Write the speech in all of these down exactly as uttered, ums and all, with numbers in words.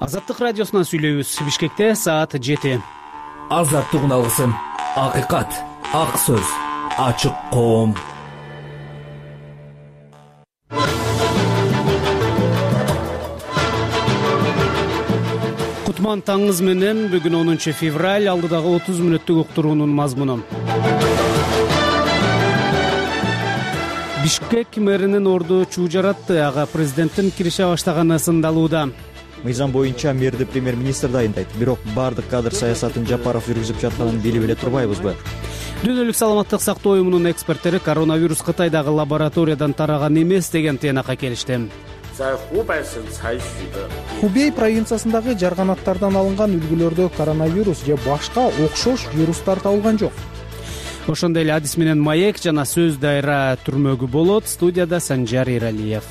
Азаттык радиосунан сүйлөйбүз. Бишкекте саат жети. Азаттык алгысым, акыйкат, ак сөз, ачык коом. Кутман таңыз менен бүгүн онунчу февраль, алдыдагы отуз мүнөттүк уктуруунун мазмуну. Бишкек мэринин орду чуу жаратты, ага президенттин кирише баштаганы сындалууда. Мыйзам боюнча мэрди премьер-министр дайындайт, бирок бардык кадр саясатын Жапаров жүргүзүп жатканын билип эле турбайбызбы? Дүйнөлүк саламаттык сактоо уюмунун эксперттери коронавирус Кытайдагы лабораториядан тараган эмес деген тыйнакка келишти. Хубей провинциясындагы жарганаттардан алынган үлгүлөрдө коронавирус же башка окшош вирустар табылган жок. Ошондой эле адис менен маек жана сөз дайра түрмөгү болот. Студияда Санжар Эралиев.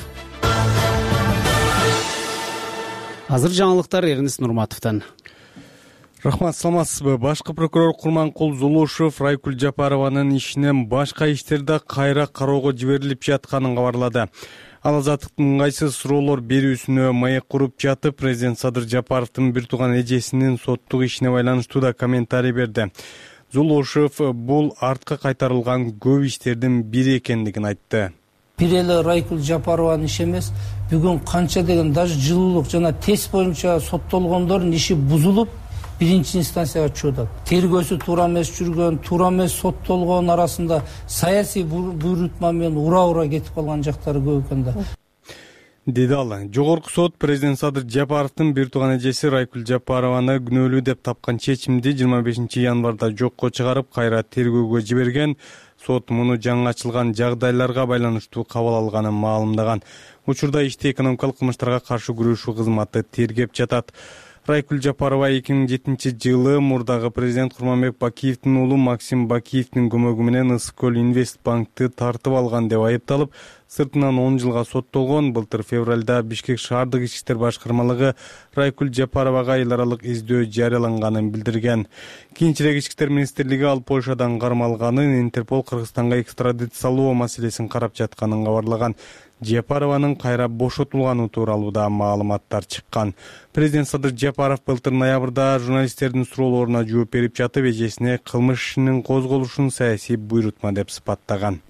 Азыр жаңылыктар Эрнис Нурматовдон. Рахмат, саламатсызбы? Башкы прокурор Курманкул Зулушев Райкүл Жапарованын ишинен башка иштерде кайра кароого жиберилип жатканын кабарлады. Ал азаттыктын ыңгайсыз суроолор берүүсүнө маек куруп жатып, президент Садыр Жапаровдун бир тууган эжесинин соттук ишине байланыштуу да комментарий берди. Зулушев бул артка кайтарылган көп иштердин бири экендигин айтты. Бир эле Райкүл Жапарованын иши эмес, бүгүн канча деген даже жылуулук жана тест боюнча соттолгондордун иши бузулуп, биринчи инстанцияга чыгат. Тергөөсү туура эмес жүргөн, туура эмес соттолгон арасында саясий буйрутма менен ура-ура кетип калган жактары көп экен да. Деди ал. Жогорку сот президент Садыр Жапаровдун бир тууган эжеси Райкүл Жапарованы күнөөлүү деп тапкан чечимди жыйырма бешинчи январда жокко чыгарып, кайра тергөөгө жиберген. Сот муну жаңы ачылган жагдайларга байланыштуу кабыл алганын маалымдаган. Учурда ишти экономикалык кылмыштарга каршы күрөшүү кызматы тергеп жатат. Райкүл Жапарова эки миң жетинчи жылы мурдагы президент Курманбек Бакиевдин уулу Максим Бакиевдин көмөгү менен Ысык көл Инвестбанкты тартып алган деп айыпталып, сыртынан он жылга соттолгон. Былтыр февралда Бишкек шаардык ички иштер башкармалыгы Райкүл Жапаровага эл аралык издөө жарыяланганын билдирген. Кийинчерээк ички иштер министрлиги ал Польшадан кармалганын, Интерпол Кыргызстанга экстрадициялоо маселесин карап жатканын кабарлаган. Жапарованын кайра бошотулганы тууралуу да маалыматтар чыккан. Президент Садыр Жапаров былтыр ноябрда журналисттердин суроолоруна жооп берип жатып, эжесине кылмыш ишинин козголушун саясий буйрутма деп сыпаттаган.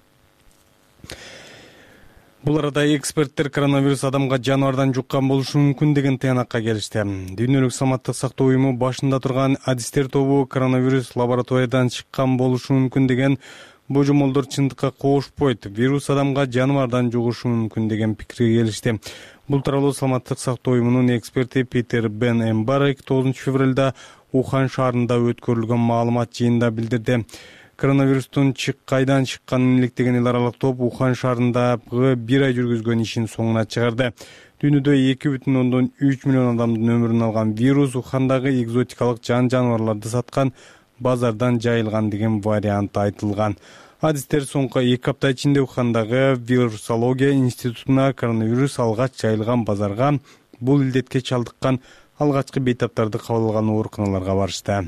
Бул арада эксперттер коронавирус адамга жаныбардан жуккан болушу мүмкүн деген тыйнакка келишти. Дүйнөлүк саламаттык сактоо уюму башында турган адистер тобу коронавирус лабораториядан чыккан болушу мүмкүн деген божомолдор чындыкка кошпойт. Вирус адамга жаныбардан жугушу мүмкүн деген пикирге келишти. Бул тууралуу саламаттык сактоо уюмунун эксперти Питер Бен Эмбарек тогузунчу февралда Ухан шаарында өткөрүлгөн маалымат жыйынында билдирди. Коронавирустун чык кайдан чыкканын иликтеген эл аралык топ Ухан шаарындагы бир ай жүргүзгөн ишин соңуна чыгарды. Дүйнөдө эки бүтүн ондон үч миллион адамдын өмүрүн алган вирус Ухандагы экзотикалык жан жаныбарларды саткан базардан жайылган деген вариант айтылган. Адистер соңку эки апта ичинде Ухандагы вирусология институтуна коронавирус алгач жайылган базарга бул илдетке чалдыккан алгачкы бейтаптарды кабыл алган ооруканаларга барышты.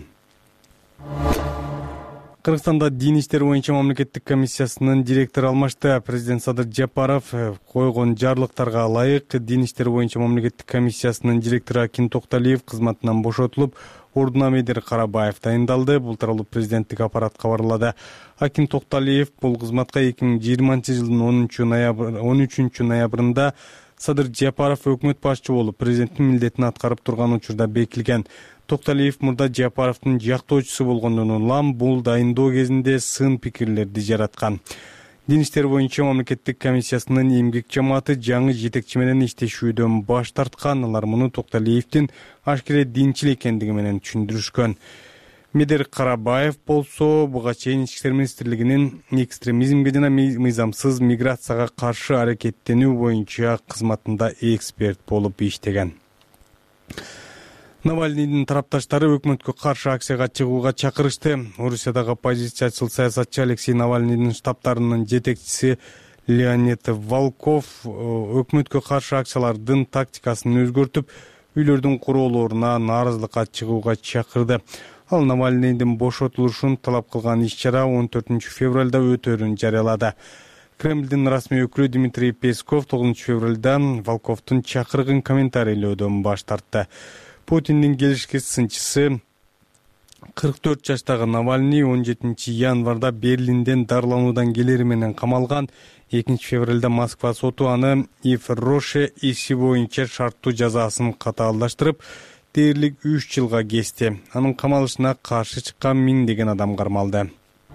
Кыргызстанда дин иштери боюнча мамлекеттик комиссиясынын директору алмашты. Президент Садыр Жапаров койгон жарлыктарга ылайык дин иштери боюнча мамлекеттик комиссиясынын директору Акин Токталиев кызматынан бошотулуп, ордуна Медер Карабаев дайындалды. Бул тууралуу президенттик аппарат кабарлады. Акин Токталиев бул кызматка эки миң жыйырманчы жылдын он үчүнчү ноябрында Садыр Жапаров өкмөт башчы болуп, президенттин милдетин аткарып турган учурда бекилген. Токталиев мурда Жапаровдун жактоочусу болгондон улам бул дайындоо кезинде сын пикирлерди жараткан. Дин иштери боюнча мамлекеттик комиссиясынын эмгек жамааты жаңы жетекчи менен иштешүүдөн баш тарткан. Алар муну Токталиевдин ашкере динчил экендиги менен түшүндүрүшкөн. Медер Карабаев болсо буга чейин ички иштер министрлигинин экстремизмге жана мыйзамсыз миграцияга каршы аракеттенүү боюнча кызматында эксперт болуп иштеген. Навальныйдын тарапташтары өкмөткө каршы акцияга чыгууга чакырышты. Орусиядагы оппозициячыл саясатчы Алексей Навальныйдын штабтарынын жетекчиси Леонид Волков өкмөткө каршы акциялардын тактикасын өзгөртүп, үйлөрдүн куроолоруна нааразылыкка чыгууга чакырды. Ал Навальныйдын бошотулушун талап кылган иш-чара он төртүнчү февралда өтөөрүн жарыялады. Кремлдин расмий өкүлү Дмитрий Песков тогузунчу февралда Волковдун чакырыгын комментарийлөөдөн баш тартты. Путиндин келишке сынчысы кырк төрт жаштагы Навальный он жетинчи январда Берлинден дарылануудан келери менен камалган. экинчи февралда Москва соту аны Ив Роше иши боюнча шарттуу жазасын катаалдаштырып, дээрлик үч жылга кести. Анын камалышына каршы чыккан миңдеген адам кармалды.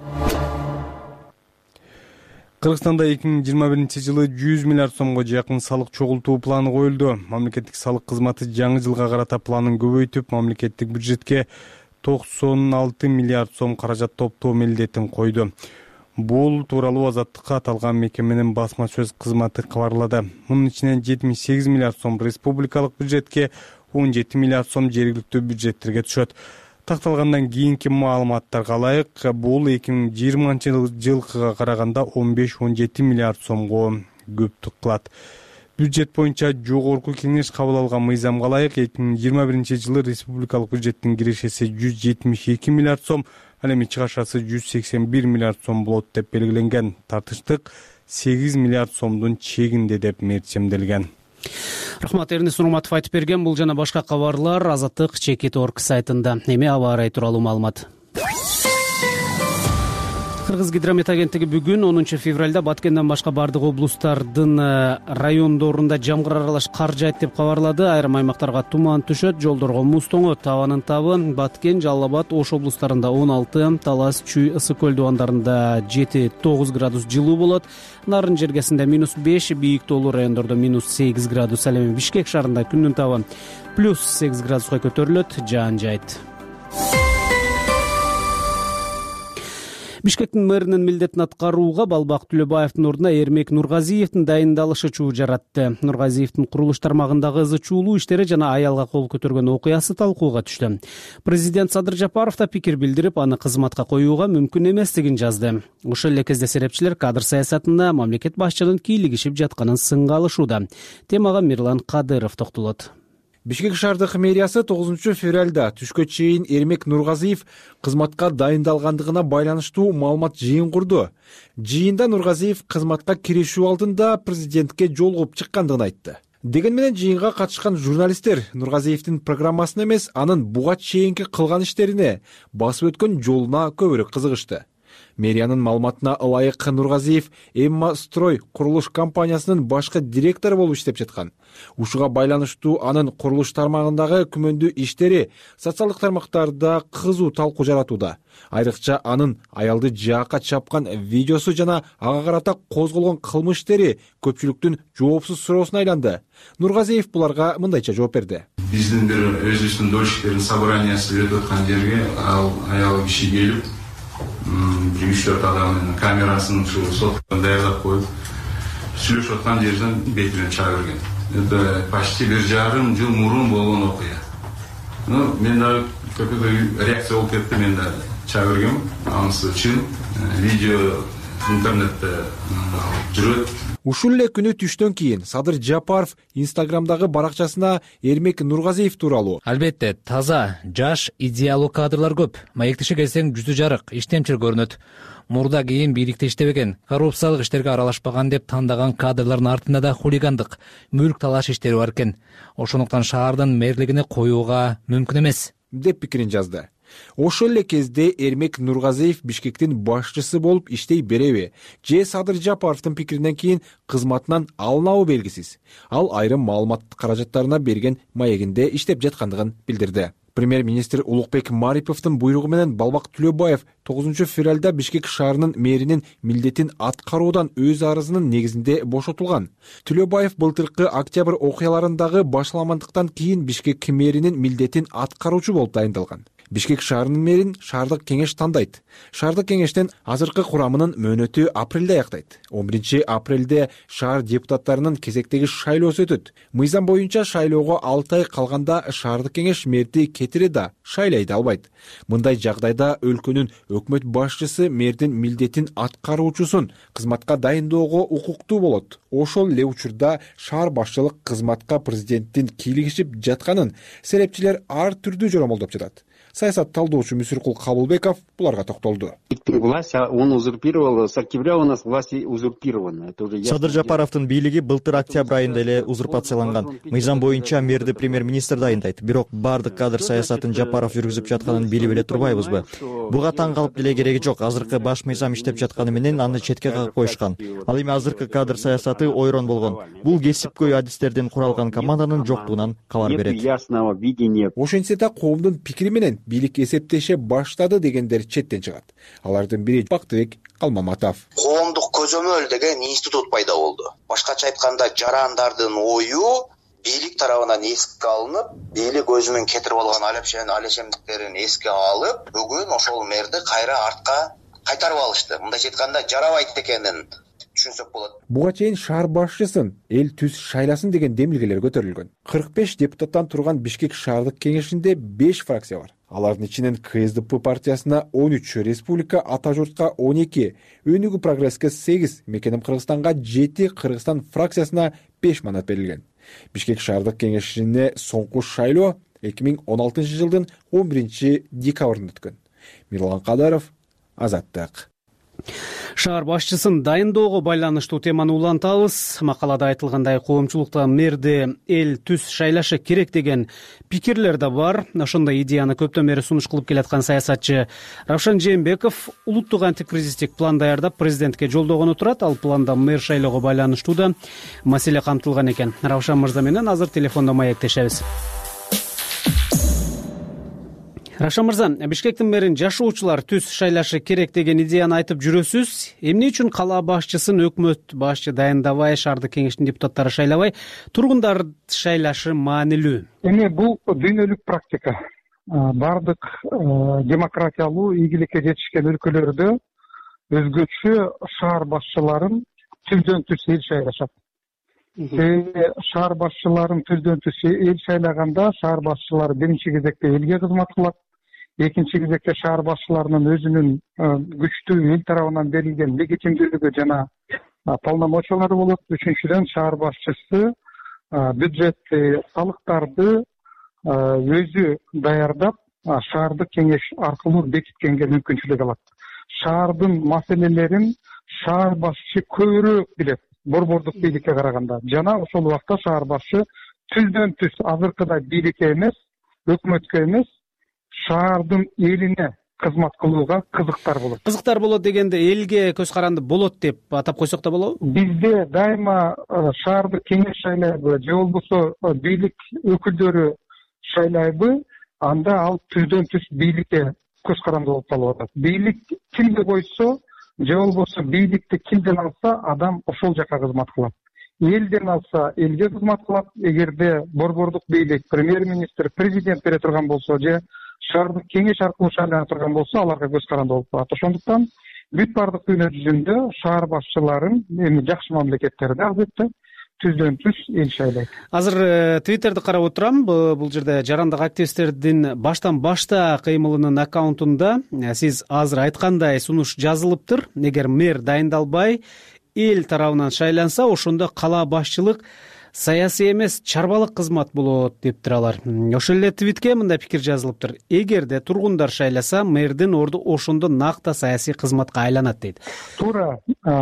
Кыргызстанда эки миң жыйырма биринчи жылы жүз миллиард сомго жакын салык чогултуу планы коюлду. Мамлекеттик салык кызматы жаңы жылга карата планын көбөйтүп, мамлекеттик бюджетке токсон алты миллиард сом каражат топтоо милдетин койду. Бул тууралуу Азаттыкка аталган мекеменин басма сөз кызматы кабарлады. Мунун ичинен жетимиш сегиз миллиард сом республикалык бюджетке, он жети миллиард сом жергиликтүү бюджеттерге түшөт. Такталгандан кийинки маалыматтарга ылайык, бул эки миң жыйырманчы жылкыга караганда он беш он жети миллиард сомго көптүк кылат. Бюджет боюнча жогорку кеңеш кабыл алган мыйзамга ылайык эки миң жыйырма биринчи жылы республикалык бюджеттин кирешеси жүз жетимиш эки миллиард сом, ал эми чыгашасы жүз сексен бир миллиард сом болот деп белгиленген. Тартыштык сегиз миллиард сомдун чегинде деп мерчемделген. Рахмат, Эрнис Нурматов айтып берген. Бул жана башка кабарлар Азаттык чекит орг сайтында. Эми аба ырайы тууралуу маалымат. Кыргыз гидромет агенттиги бүгүн онунчу февралда Баткенден башка бардык облустардын райондорунда жамгыр аралаш кар жаайт деп кабарлады. Айрым аймактарга туман түшөт, жолдорго муз тоңот. Абанын табы Баткен, Жалал Абад, Ош облустарында он алты, Талас, Чүй, Ысык көл дубандарында жети тогуз градус жылуу болот. Нарын жергесинде минус беш, бийик тоолуу райондордо минус сегиз градус. Ал эми Бишкек шаарында күндүн табы плюс сегиз градуска көтөрүлөт, жаан жайт. Бишкектин мэринин милдетин аткарууга Балбак Түлөбаевдин ордуна Эрмек Нургазиевдин дайындалышы чуу жаратты. Нургазиевдин курулуш тармагындагы ызы чуулуу иштери жана аялга кол көтөргөн окуясы талкууга түштү. Президент Садыр Жапаров да пикир билдирип, аны кызматка коюуга мүмкүн эместигин жазды. Ошол эле кезде серепчилер кадр саясатында мамлекет башчынын кийлигишип жатканын сынга алышууда. Темага Мирлан Кадыров токтолот. Бишкек шаардык мэриясы тогузунчу февралда түшкө чейин Эрмек Нургазиев кызматка дайындалгандыгына байланыштуу маалымат жыйын курду. Жыйында Нургазиев кызматка киришүү алдында президентке жолугуп чыккандыгын айтты. Деген менен жыйынга катышкан журналисттер Нургазиевдин программасына эмес, анын буга чейинки кылган иштерине, басып өткөн жолуна көбүрөөк кызыгышты. Мэриянын маалыматына ылайык Нургазиев Эмма Строй курулуш компаниясынын башкы директору болуп иштеп жаткан. Ушуга байланыштуу анын курулуш тармагындагы күмөндүү иштери социалдык тармактарда кызуу талкуу жаратууда. Айрыкча анын аялды жаакка чапкан видеосу жана ага карата козголгон кылмыш иштери көпчүлүктүн жоопсуз суроосуна айланды. Нургазиев буларга мындайча жооп берди. Биздин бир өзүбүздүн дочктердин собраниясы өтүп аткан жерге ал аял киши келип, бир үч төрт адамдын камерасын ушу соткон даярдап коюп, сүйлөшүп аткан жерден бетине чыга берген. Это почти бир жарым жыл мурун болгон окуя. Ну, мен да көпү реакция болуп кетти, мен да чыга бергем. Анысы чын, видео интернетте жүрөт. Ушул эле күнү түштөн кийин Садыр Жапаров Инстаграмдагы баракчасына Эрмек Нургазиев тууралуу: Албетте, таза, жаш, идеалдуу кадрлар көп. Маектеши келсең жүзү жарык, иштемчил көрүнөт. Мурда кийин бийликте иштебеген, коррупциялык иштерге аралашпаган деп тандаган кадрлардын артында да хулигандык, мүлк талаш иштери бар экен. Ошондуктан шаардын мэрлигине коюуга мүмкүн эмес, деп пикирин жазды. Ошол эле кезде Эрмек Нургазиев Бишкектин башчысы болуп иштей береби же Садыр Жапаровдун пикиринен кийин кызматынан алынабы белгисиз. Ал айрым маалымат каражаттарына берген маегинде иштеп жаткандыгын билдирди. Премьер-министр Улукбек Мариповдун буйругу менен Балбак Түлөбаев тогузунчу февралда Бишкек шаарынын мэринин милдетин аткаруудан өз арызынын негизинде бошотулган. Түлөбаев былтыркы октябрь окуяларындагы башаламандыктан кийин Бишкек мэринин милдетин аткаруучу болуп дайындалган. Бишкек шаарынын мэрин шаардык кеңеш тандайт. Шаардык кеңештен азыркы курамынын мөөнөтү апрелде аяктайт. он биринчи апрелде шаар депутаттарынын кезектеги шайлоосу өтөт. Мыйзам боюнча шайлоого алты ай калганда шаардык кеңеш мэрди кетире да, шайлай да албайт. Мындай жагдайда өлкөнүн өкмөт башчысы мэрдин милдетин аткаруучусун кызматка дайындоого укуктуу болот. Ошол эле учурда шаар башчылык кызматка президенттин кийлигишип жатканын серепчилер ар түрдүү жоромолдоп жатат. саясат талдоочу Мүсүркул Кабылбеков буларга токтолду. Власть он узурпировал, с октября у нас власть узурпирована. Садыр Жапаровдун бийлиги былтыр октябрь айында эле узурпацияланган. Мыйзам боюнча мэрди премьер-министр дайындайт. Бирок бардык кадр саясатын Жапаров жүргүзүп жатканын билип эле турбайбызбы? Буга таң калып деле кереги жок. Азыркы баш мыйзам иштеп жатканы менен аны четке кагып коюшкан. Ал эми азыркы кадр саясаты ойрон болгон. Бул кесипкөй адистерден куралган команданын жоктугунан кабар берет. Ясного видения. Ошентсе да коомдун пикири менен бийлик эсептеше баштады дегендер четтен чыгат. Алардын бири Бактыбек Калмаматов. Коомдук көзөмөл деген институт пайда болду. Башкача айтканда жарандардын ою бийлик тарабынан эске алынып, бийлик өзүнүн кетирип алган алепшен алешемдиктерин эске алып, бүгүн ошол мэрди кайра артка кайтарып алышты. Мындайча айтканда жарабайт экенин түшүнсөк болот. Буга чейин шаар башчысын эл түз шайласын деген демилгелер көтөрүлгөн. кырк беш депутаттан турган Бишкек шаардык кеңешинде беш фракция бар. Алардын ичинен КСДП партиясына он үч, Республика Ата журтка он эки, Өнүгүү прогресске сегиз, Мекеним Кыргызстанга жети, Кыргызстан фракциясына беш манат берилген. Бишкек шаардык кеңешине соңку шайлоо эки миң он алтынчы жылдын он биринчи декабрында өткөн. Мирлан Кадаров, Азаттык. Шаар башчысын дайындоого байланыштуу теманы улантабыз. Макалада айтылгандай коомчулукта мэрди эл түз шайлашы керек деген пикирлер да бар. Ошондой идеяны көптөн бери сунуш кылып келаткан саясатчы Равшан Жээнбеков улуттук антикризистик план даярдап президентке жолдогону турат. Ал планда мэр шайлоого байланыштуу да маселе камтылган экен. Равшан мырза менен азыр телефондо маектешебиз. Равшан мырза, Бишкектин мэрин жашоочулар түз шайлашы керек деген идеяны айтып жүрөсүз. Эмне үчүн кала башчысын өкмөт башчы дайындабай, шаардык кеңештин депутаттары шайлабай, тургундар шайлашы маанилүү? Эми бул дүйнөлүк практика. Бардык демократиялуу ийгиликке жетишкен өлкөлөрдө өзгөчө шаар башчыларын түздөн түз эл шайлашат. Шаар башчыларын түздөн түз эл шайлаганда шаар башчылары биринчи кезекте элге кызмат кылат. Экинчи кезекте шаар башчыларынын өзүнүн күчтүү эл тарабынан берилген легитимдүүлүгү жана полномочиялары болот. Үчүнчүдөн шаар башчысы бюджетти, салыктарды өзү даярдап, шаардык кеңеш аркылуу бекиткенге мүмкүнчүлүк алат. Шаардын маселелерин шаар башчы көбүрөөк билет борбордук бийликке караганда. Жана ошол убакта шаар башчы түздөн түз азыркыдай бийликке эмес, өкмөткө эмес, шаардын элине кызмат кылууга кызыктар болот. Кызыктар болот дегенде элге көз каранды болот деп атап койсок да болобу? Бизде дайыма шаардык кеңеш шайлайбы же болбосо бийлик өкүлдөрү шайлайбы, анда ал түздөн түз бийликке көз каранды болуп калып атат. Бийлик кимди койсо же болбосо бийликти кимден алса, адам ошол жака кызмат кылат. Элден алса, элге кызмат кылат. Эгерде борбордук бийлик, премьер-министр, президент бере турган болсо же шаардык кеңеш аркылуу шайлана турган болсо, аларга көз каранды болуп калат. Ошондуктан бүт бардык дүйнө жүзүндө шаар башчыларын эми жакшы мамлекеттерде албетте түздөн түз эл шайлайт. Азыр Твиттерди карап отурам. Бул жерде жарандык активисттердин баштан башта кыймылынын аккаунтунда сиз азыр айткандай сунуш жазылыптыр. Эгер мэр дайындалбай эл тарабынан шайланса, ошондо кала башчылык саясий эмес, чарбалык кызмат болот дептир алар. Ошол эле твитке мындай пикир жазылыптыр. Эгерде тургундар шайласа, мэрдин орду ошондо накта саясий кызматка айланат дейт. Туура.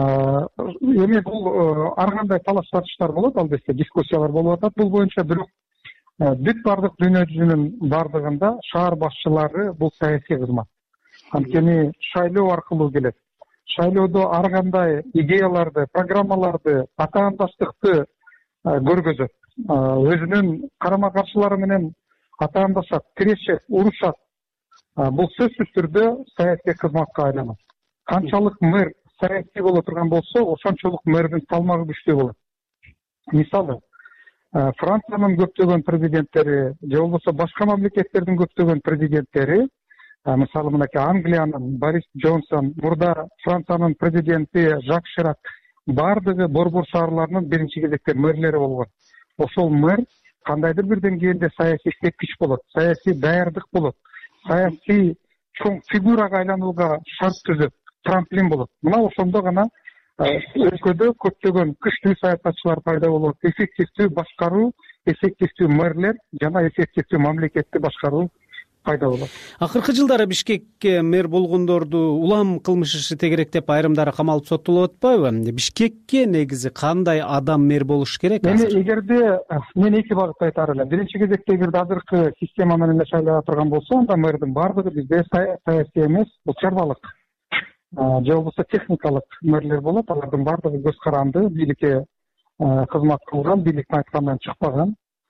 Эми бул ар кандай талаш тартыштар болот, албетте дискуссиялар болуп атат бул боюнча, бирок бүт бардык дүйнө жүзүнүн бардыгында шаар башчылары бул саясий кызмат. Анткени шайлоо аркылуу келет. Шайлоодо ар кандай идеяларды, программаларды, атаандаштыкты көргөзөт. Өзүнүн карама каршылары менен атаандашат, тирешет, урушат. Бул сөзсүз түрдө саясий кызматка айланат. Канчалык мэр саясий боло турган болсо, ошончолук мэрдин салмагы күчтүү болот. Мисалы, Франциянын көптөгөн президенттери, же болбосо башка мамлекеттердин көптөгөн президенттери, мисалы мынакей Англиянын Борис Джонсон, мурда Франциянын президенти Жак Ширак, бардыгы борбор шаарларынын биринчи кезекте мэрлери болгон. Ошол мэр кандайдыр бир деңгээлде саясий сепкич болот, саясий даярдык болот, саясий чоң фигурага айланууга шарт түзөт, трамплин болот. Мына ошондо гана өлкөдө көптөгөн күчтүү саясатчылар пайда болот, эффективдүү башкаруу, эффективдүү мэрлер жана эффективдүү мамлекетти башкаруу пайда болот. Акыркы жылдары Бишкекке мэр болгондорду улам кылмыш иши тегерек деп айрымдары камалып соттолуп атпайбы? Бишкекке негизи кандай адам мэр болуш керек азыр? Эми эгерде мен эки багытта айтаар элем. Биринчи кезекте эгерде азыркы система менен эле шайлап турган болсо, анда мэрдин баардыгы бизде саясий эмес, бул чарбалык же болбосо техникалык мэрлер болот. Алардын баардыгы көз каранды, бийликке кызмат кылган, бийликтин айтканынан чыкпаган.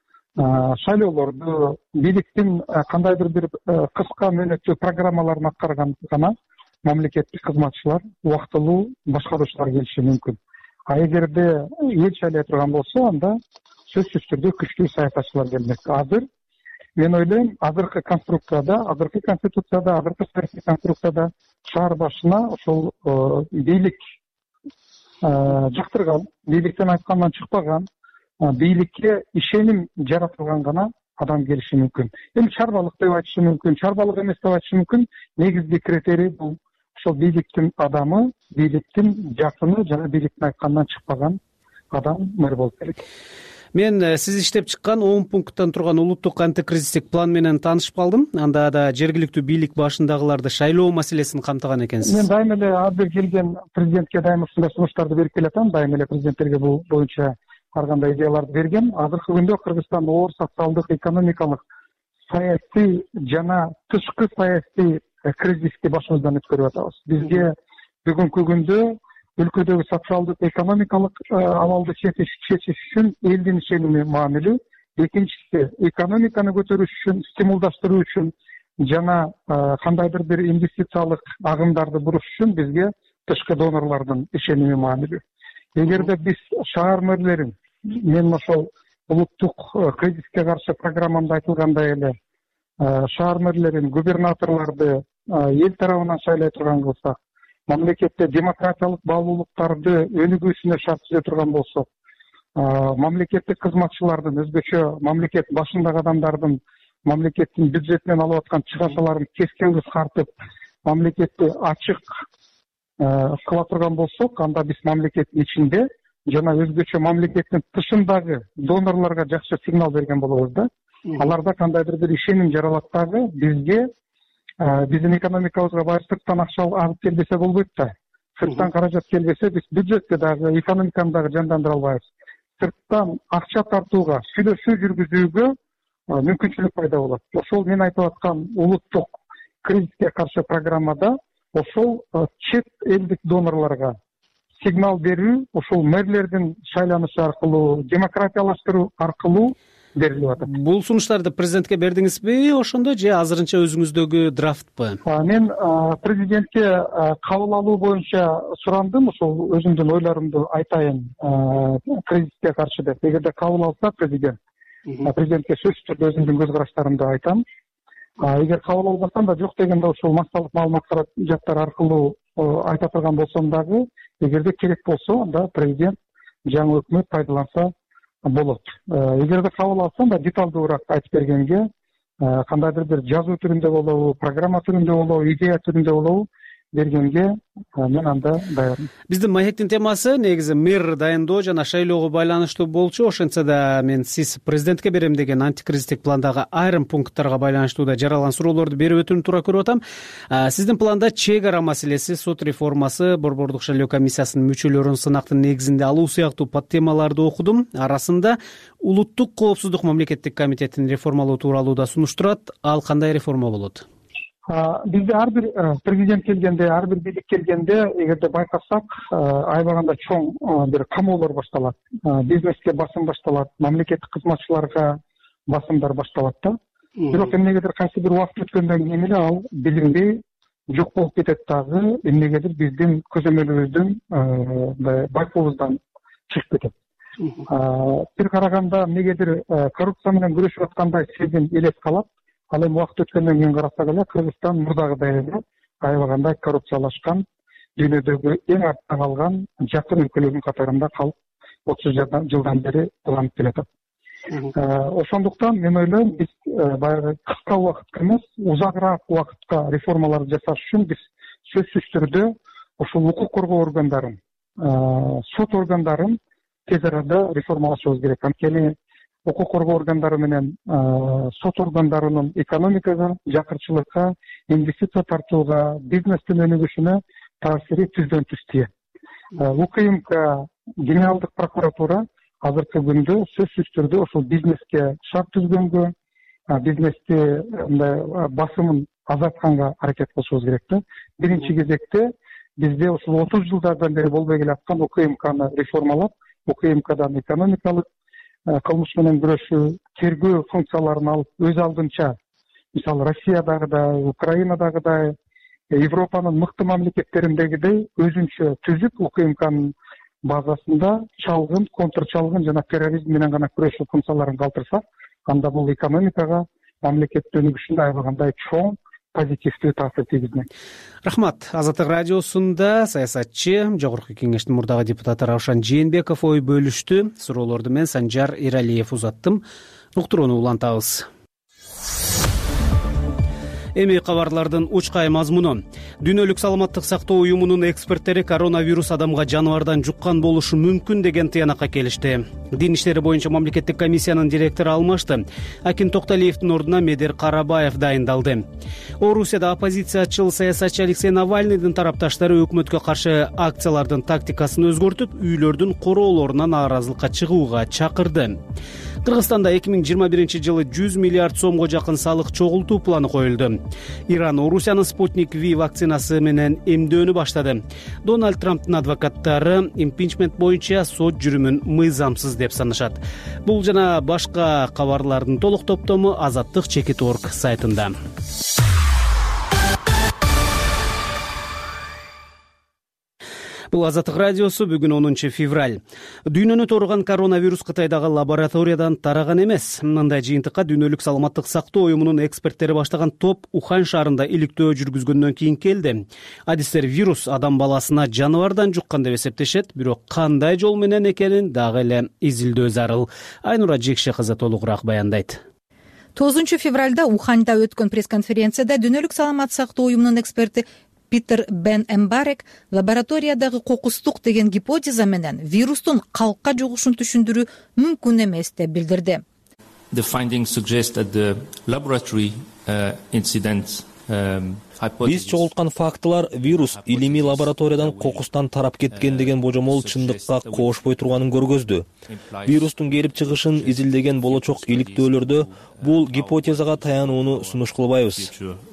Шайлоолорду бийликтин кандайдыр бир кыска мөөнөттүү программаларын аткарган гана мамлекеттик кызматчылар, убактылуу башкаруучулар келиши мүмкүн. А эгерде эл шайлай турган болсо, анда сөзсүз түрдө күчтүү саясатчылар келмек. Азыр мен ойлойм, азыркы конструкцияда, азыркы конституцияда, азыркы саясий конструкцияда шаар башына ошол бийлик жактырган, бийликтен айткандан чыкпаган, бийликке ишеним жаратылган гана адам келиши мүмкүн. Эми чарбалык деп айтышы мүмкүн, чарбалык эмес деп айтышы мүмкүн. Негизги критерий бул ошол бийликтин адамы, бийликтин жакыны жана бийликтин айтканынан чыкпаган адам мэр болуп керек. Мен сиз иштеп чыккан он пункттан турган улуттук антикризистик план менен таанышып калдым. Анда да жергиликтүү бийлик башындагыларды шайлоо маселесин камтыган экенсиз. Мен дайыма эле ар бир келген президентке дайыма ушундай сунуштарды берип келатам. Дайыма эле президенттерге бул боюнча ар кандай идеяларды берген. Азыркы күндө Кыргызстан оор социалдык, экономикалык, саясий жана тышкы саясий кризисти башыбыздан өткөрүп атабыз. Бизге бүгүнкү күндө өлкөдөгү социалдык, экономикалык абалды чечиш үчүн элдин ишеними маанилүү. Экинчиси, экономиканы көтөрүш үчүн, стимулдаштыруу үчүн жана кандайдыр бир инвестициялык агымдарды буруш үчүн бизге тышкы донорлордун ишеними маанилүү. Эгерде биз шаар мэрлерин, мен ошол улуттук кризиске каршы программамда айтылгандай эле шаар мэрлерин, губернаторлорду эл тарабынан шайлай турган болсак, мамлекетте демократиялык баалуулуктарды өнүгүүсүнө шарт түзө турган болсок, мамлекеттик кызматчылардын, өзгөчө мамлекет башындагы адамдардын мамлекеттин бюджетинен алып аткан чыгашаларын кескен кыскартып, мамлекетти ачык кыла турган болсок, анда биз мамлекеттин ичинде жана өзгөчө мамлекеттин тышындагы донорлорго жакшы сигнал берген болобуз да. Аларда кандайдыр бир ишеним жаралат дагы, бизге биздин экономикабызга баары сырттан акча алып келбесе болбойт да. Сырттан каражат келбесе, биз бюджетти дагы, экономиканы дагы жандандыра албайбыз. Сырттан акча тартууга, сүйлөшүү жүргүзүүгө мүмкүнчүлүк пайда болот. Ошол мен айтып аткан улуттук кризиске каршы программада ошол чет элдик донорлорго сигнал берүү, ошол мэрлердин шайланышы аркылуу, демократиялаштыруу аркылуу берилип атат. Бул сунуштарды президентке бердиңизби ошондо же азырынча өзүңүздөгү драфтпы? Мен президентке кабыл алуу боюнча сурандым, ошол өзүмдүн ойлорумду айтайын кризиске каршы деп. Эгерде кабыл алса президент, президентке сөзсүз түрдө өзүмдүн көз караштарымды айтам. Эгер кабыл албасам да, жок дегенде ошол массалык маалымат жактар аркылуу айта турган болсом дагы, эгерде керек болсо, анда президент жаңы өкмөт пайдаланса болот. Эгерде кабыл алсам да, деталдуураак айтып бергенге, кандайдыр бир жазуу түрүндө болобу, программа түрүндө болобу, идея түрүндө болобу бергенге мен анда даярмын. Биздин маектин темасы негизи мэр дайындоо жана шайлоого байланыштуу болчу. Ошентсе да мен сиз президентке берем деген антикризистик пландагы айрым пункттарга байланыштуу да жаралган суроолорду берип өтүүнү туура көрүп атам. Сиздин планда чек ара маселеси, сот реформасы, борбордук шайлоо комиссиясынын мүчөлөрүн сынактын негизинде алуу сыяктуу подтемаларды окудум. Арасында улуттук коопсуздук мамлекеттик комитетин реформалоо тууралуу да сунуш турат. Ал кандай реформа болот? Бизде ар бир президент келгенде, ар бир бийлик келгенде, эгерде байкасак, айбаганда чоң бир камоолор башталат. Бизнеске басым башталат, мамлекеттик кызматчыларга басымдар башталат да. Бирок эмнегедир кайсы бир убакыт өткөндөн кийин эле ал билинбей жок болуп кетет дагы, эмнегедир биздин көзөмөлүбүздүн байкообуздан чыгып кетет. Бир караганда эмнегедир коррупция менен күрөшүп аткандай сезим элес калат. Ал эми убакыт өткөндөн кийин карасак эле, Кыргызстан мурдагыдай эле аябагандай коррупциялашкан, дүйнөдөгү эң артта калган жакын өлкөлөрдүн катарында калып отуз жылдан бери уланып келатат. Ошондуктан мен ойлойм, биз баягы кыска убакытка эмес, узагыраак убакытка реформаларды жасаш үчүн биз сөзсүз түрдө ошол укук коргоо органдарын, сот органдарын тез арада реформалашыбыз керек. Анткени укук коргоо органдары менен сот органдарынын экономикага, жакырчылыкка, инвестиция тартууга, бизнестин өнүгүшүнө таасири түздөн түз тиет. УКМК генералдык прокуратура азыркы күндө сөзсүз түрдө ошол бизнеске шарт түзгөнгө, бизнести мындай басымын азайтканга аракет кылышыбыз керек да. Биринчи кезекте бизде ушул отуз жылдардан бери болбой келаткан УКМКны реформалап, УКМКдан экономикалык кылмыш менен күрөшүү, тергөө функцияларын алып, өз алдынча, мисалы Россиядагыдай, Украинадагыдай, Европанын мыкты мамлекеттериндегидей өзүнчө түзүп, УКМКнын базасында чалгын, контрчалгын жана терроризм менен гана күрөшүү функцияларын калтырсак, анда бул экономикага, мамлекеттин өнүгүшүнө айбагандай чоң позитивдүү таасир тийгизмек. Рахмат. Азаттык радиосунда саясатчы, Жогорку Кеңештин мурдагы депутаты Раушан Жээнбеков ой бөлүштү. Суроолорду мен Санжар Эралиев узаттым. Уктурууну улантабыз. Эми кабарлардын учкай мазмуну. Дүйнөлүк саламаттык сактоо уюмунун эксперттери коронавирус адамга жаныбардан жуккан болушу мүмкүн деген тыянакка келишти. Дин иштери боюнча мамлекеттик комиссиянын директору алмашты. Акин Токталиевдин ордуна Медер Карабаев дайындалды. Орусияда оппозициячыл саясатчы Алексей Навальныйдын тарапташтары өкмөткө каршы акциялардын тактикасын өзгөртүп, үйлөрдүн короолорунан нааразылыкка чыгууга чакырды. Кыргызстанда эки миң жыйырма биринчи жылы жүз миллиард сомго жакын салык чогултуу планы коюлду. Иран Орусиянын Спутник Ви вакцинасы менен эмдөөнү баштады. Дональд Трамптын адвокаттары импичмент боюнча сот жүрүмүн мыйзамсыз деп санашат. Бул жана башка кабарлардын толук топтому Азаттык чекит точка орг сайтында. Бул Азаттык радиосу. Бүгүн онунчу февраль. Дүйнөнү торган коронавирус Кытайдагы лабораториядан тараган эмес. Мындай жыйынтыкка дүйнөлүк саламаттык сактоо уюмунун эксперттери баштаган топ Ухань шаарында иликтөө жүргүзгөндөн кийин келди. Адистер вирус адам баласына жаныбардан жуккан деп эсептешет, бирок кандай жол менен экенин дагы эле изилдөө зарыл. Айнура Жекше кызы толугураак баяндайт. тогузунчу февралда Уханьда өткөн пресс-конференцияда дүйнөлүк саламаттык сактоо уюмунун эксперти Питер Бен Эмбарек лабораториядагы кокустук деген гипотеза менен вирустун калкка жугушун түшүндүрүү мүмкүн эмес деп билдирди. The findings suggest that the laboratory uh, incident um, Биз чогулткан фактылар вирус илимий лабораториядан кокустан тарап кеткен деген божомол чындыкка коошпой турганын көргөздү. Вирустун келип чыгышын изилдеген болочок иликтөөлөрдө бул гипотезага таянууну сунуш кылбайбыз.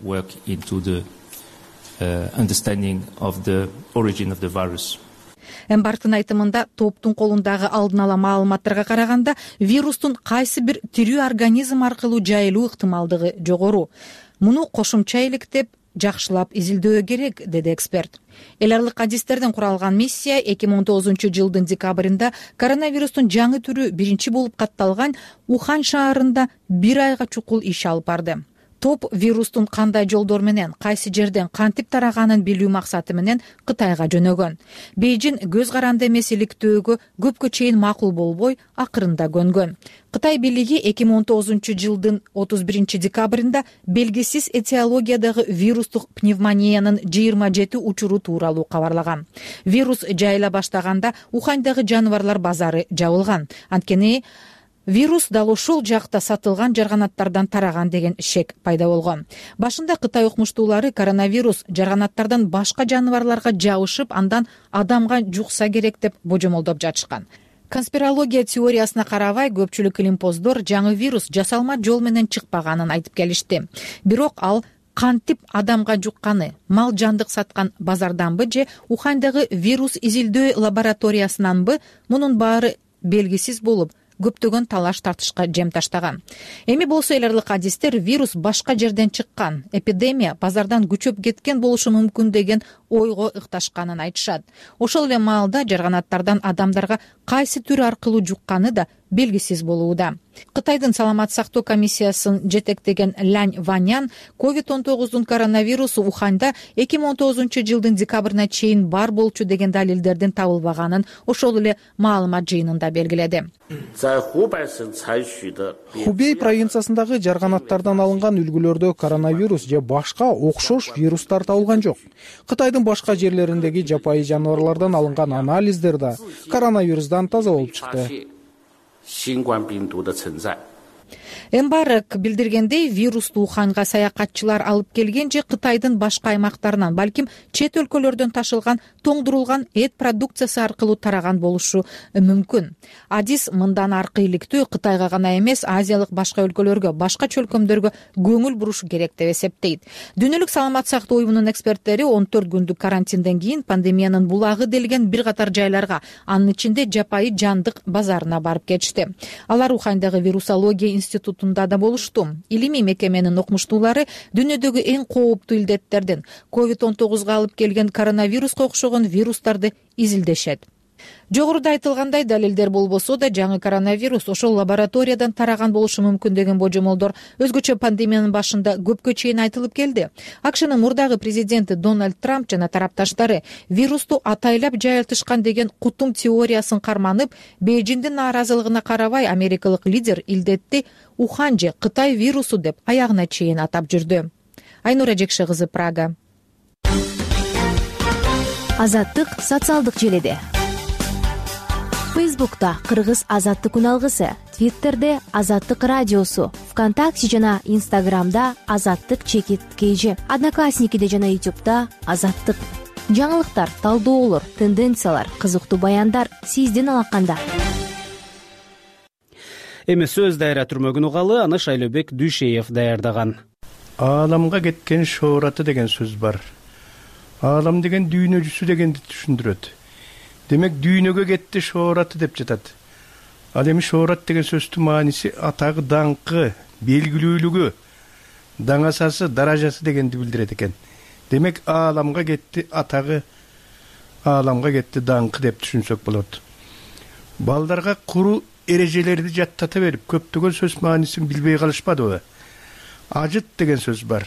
Uh, understanding of the origin of the virus. Эмбарктын айтымында топтун колундагы алдын ала маалыматтарга караганда вирустун кайсы бир тирүү организм аркылуу жайылуу ыктымалдыгы жогору. Муну кошумча иликтеп, жакшылап изилдөө керек, деди эксперт. Эл аралык адистерден куралган миссия эки миң он тогузунчу жылдын декабрында коронавирустун жаңы түрү биринчи болуп катталган Ухань шаарында бир айга чукул иш алып барды. Топ вирустун кандай жолдор менен, кайсы жерден кантип тараганын билүү максаты менен Кытайга жөнөгөн. Бейжин көз каранды эмес иликтөөгө көпкө чейин макул болбой, акырында көнгөн. Кытай бийлиги эки миң он тогузунчу жылдын отуз биринчи декабрында белгисиз этиологиядагы вирустук пневмониянын жыйырма жети учуру тууралуу кабарлаган. Вирус жайыла баштаганда Уханьдагы жаныбарлар базары жабылган. Анткени вирус дал ошол жакта сатылган жарганаттардан тараган деген шек пайда болгон. Башында Кытай укмуштуулары коронавирус жарганаттардан башка жаныбарларга жабышып, андан адамга жукса керек деп божомолдоп жатышкан. Конспирология теориясына карабай, көпчүлүк илимпоздор жаңы вирус жасалма жол менен чыкпаганын айтып келишти. Бирок ал кантип адамга жукканы, мал жандык саткан базарданбы же Уханьдагы вирус изилдөө лабораториясынанбы, мунун баары белгисиз болуп, көптөгөн талаш тартышка жем таштаган. Эми болсо эл аралык адистер вирус башка жерден чыккан, эпидемия базардан күчөп кеткен болушу мүмкүн деген ойго ыкташканын айтышат. Ошол эле маалда жарганаттардан адамдарга кайсы түр аркылуу жукканы да белгисиз болууда. Кытайдын саламаттык сактоо комиссиясын жетектеген Лянь Ванян ковид он тогуздун коронавирусу Уханьда эки миң он тогузунчу жылдын декабрына чейин бар болчу деген далилдердин табылбаганын ошол эле маалымат жыйынында белгиледи. Хубей провинциясындагы жарганаттардан алынган үлгүлөрдө коронавирус же башка окшош вирустар табылган жок. Кытайдын башка жерлериндеги жапайы жаныбарлардан алынган анализдер да коронавирустан таза болуп чыкты. эмбарк билдиргендей, вирусту Уханга саякатчылар алып келген же Кытайдын башка аймактарынан, балким чет өлкөлөрдөн ташылган тоңдурулган эт продукциясы аркылуу тараган болушу мүмкүн. Адис мындан аркы иликтүү Кытайга гана эмес, азиялык башка өлкөлөргө, башка чөлкөмдөргө көңүл буруш керек деп эсептейт. Дүйнөлүк саламат сактоо уюмунун эксперттери он төрт күндүк карантинден кийин пандемиянын булагы делген бир катар жайларга, анын ичинде Жапайы жандык базарына барып кетишти. Алар Ухандагы вирусология институтунда да болушту. Илимий мекеменин окумуштуулары дүйнөдөгү эң кооптуу илдеттердин, ковид он тогузга алып келген коронавируска окшогон вирустарды изилдешет. Жогоруда айтылгандай далилдер болбосо да, жаңы коронавирус ошол лабораториядан тараган болушу мүмкүн деген божомолдор өзгөчө пандемиянын башында көпкө чейин айтылып келди. АКШнын мурдагы президенти Дональд Трамп жана тарапташтары вирусту атайлап жайылтышкан деген кутум теориясын карманып, Бейжиңдин нааразылыгына карабай, америкалык лидер илдетти Ухан же Кытай вирусу деп аягына чейин атап жүрдү. Айнура Жекше кызы, Прага. Азаттык социалдык желеде. Фейсбукта Кыргыз Азаттык күн алгысы, Твиттерде Азаттык радиосу, ВКонтакте жана Инстаграмда Азаттык чекит кейжи, Одноклассникиде жана Ютубта Азаттык. Жаңылыктар, талдоолор, тенденциялар, кызыктуу баяндар сиздин алаканда. Эми сөз дайра түрмөгүн угалы, аны Шайлообек Дүйшеев даярдаган. Ааламга кеткен шоораты деген сөз бар. Аалам деген дүйнө жүзү дегенди түшүндүрөт. Демек дүйнөгө кетти шоораты деп жатат. Ал эми шоорат деген сөздүн мааниси атагы, даңкы, белгилүүлүгү, даңасасы, даражасы дегенди билдирет экен. Демек ааламга кетти атагы, ааламга кетти даңкы деп түшүнсөк болот. Балдарга куру эрежелерди жаттата берип, көптөгөн сөз маанисин билбей калышпадыбы? Ажыт деген сөз бар.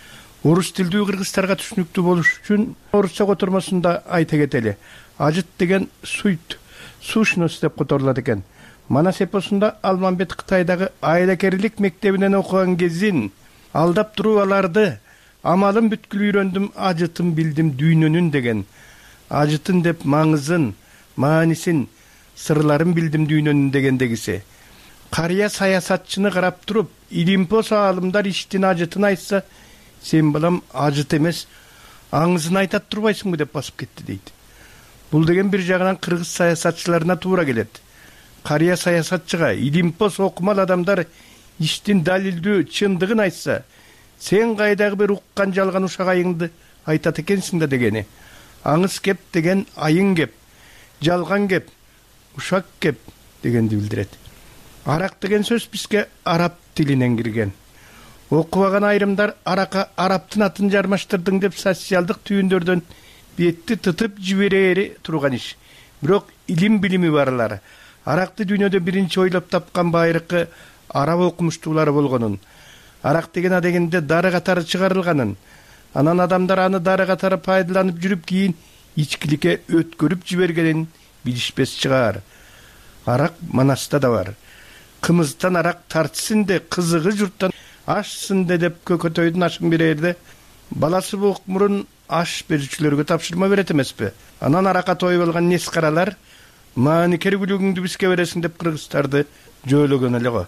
Орус тилдүү кыргыздарга түшүнүктүү болуш үчүн орусча котормосунда айта кетели. Ажыт деген суйт, сушнос деп которулат экен. Манас эпосунда Алмамбет Кытайдагы айлакерлик мектебинен окуган кезин алдап туруп аларды амалын бүткүл үйрөндүм, ажытын билдим дүйнөнүн деген. Ажытын деп маңызын, маанисин, сырларын билдим дүйнөнүн дегендегиси. Карыя саясатчыны карап туруп, илимпос аалымдар иштин ажытын айтса, сен балам ажыт эмес, аңызын айтат турбайсыңбы деп басып кетти дейт. Бул деген бир жагынан кыргыз саясатчыларына туура келет. Карыя саясатчыга илимпос окумал адамдар иштин далилдүү, чындыгын айтса, сен кайдагы бир уккан жалган ушак айыңды айтат экенсиң да дегени. Аңыз кеп деген айың кеп, жалган кеп, ушак кеп дегенди билдирет. Арак деген сөз бизге араб тилинен кирген. Окубаган айрымдар арака арабтын атын жармаштырдың деп социалдык түйүндөрдөн бетти тытып жиберери турган иш. Бирок илим билими барлар аракты дүйнөдө биринчи ойлоп тапкан байыркы араб окумуштуулары болгонун, арак деген адегенде дары катары чыгарылганын, анан адамдар аны дары катары пайдаланып жүрүп кийин ичкиликке өткөрүп жибергенин билишпес чыгар. Арак Манаста да бар. Кымыздан арак тартсын де, кызыгы журттан ашсын де деп көкөтөйдүн ашын берерде, баласы боок мурун аш берүүчүлөргө тапшырма берет эмеспи? Анан аракка тоюп алган нескаралар маани кергүлүгүңдү бизге бересиң деп кыргыздарды жойлогон эле го.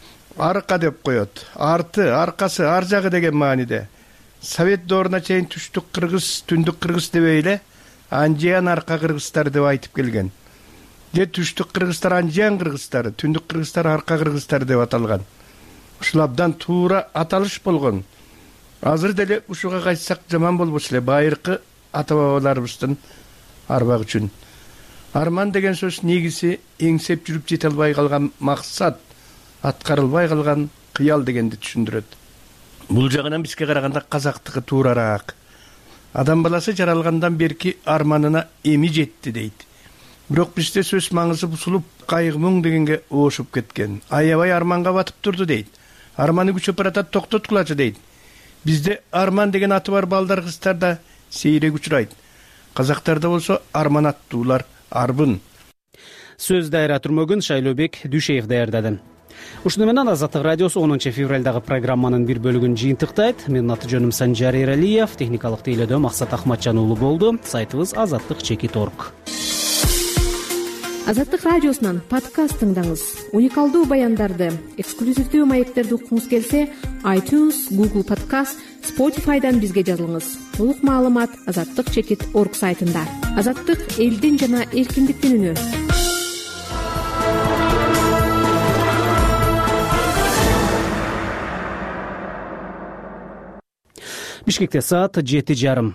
Арка деп коет. Арты, аркасы, ар жагы деген мааниде. Совет дооруна чейин түштүк кыргыз, түндүк кыргыз дебей эле анжиян арка кыргыздар деп айтып келген. Же түштүк кыргыздар анжиян кыргыздар, түндүк кыргыздар арка кыргыздар деп аталган. Ушул абдан туура аталыш болгон. Азыр деле ушуга кайтсак жаман болбос эле, байыркы ата бабаларыбыздын арбак үчүн. Арман деген сөз негизи эңсеп жүрүп жете албай калган максат, аткарылбай калган кыял дегенди түшүндүрөт. Бул жагынан бизге караганда казактыгы туурараак. Адам баласы жаралгандан берки арманына эми жетти дейт. Бирок бизде сөз маңызы бузулуп, кайгы муң дегенге оошуп кеткен. Аябай арманга батып турду дейт. Арманы күчөп баратат, токтоткулачы дейт. Бизде арман деген аты бар балдар кыздарда сейрек учурайт. Казактарда болсо арман аттуулар арбын. Сөз дайра түрмөгүн Шайлообек Дүйшеев даярдады. Ушуну менен Азаттык радиосу онунчу февралдагы программанын бир бөлүгүн жыйынтыктайт. Менин аты жөнүм Санжар Эралиев, техникалык тейлөөдө Максат Ахматжан уулу болду. Сайтыбыз азаттык чекит точка орг. Азаттык радиосунан подкаст тыңдаңыз. Уникалдуу баяндарды, эксклюзивдүү маектерди уккуңуз келсе, iTunes, Google Podcast, Spotify'дан бизге жазылыңыз. Толук маалымат азаттык чекит точка орг сайтында. Азаттык — элдин жана эркиндиктин үнү. Бишкекте саат жети жарым.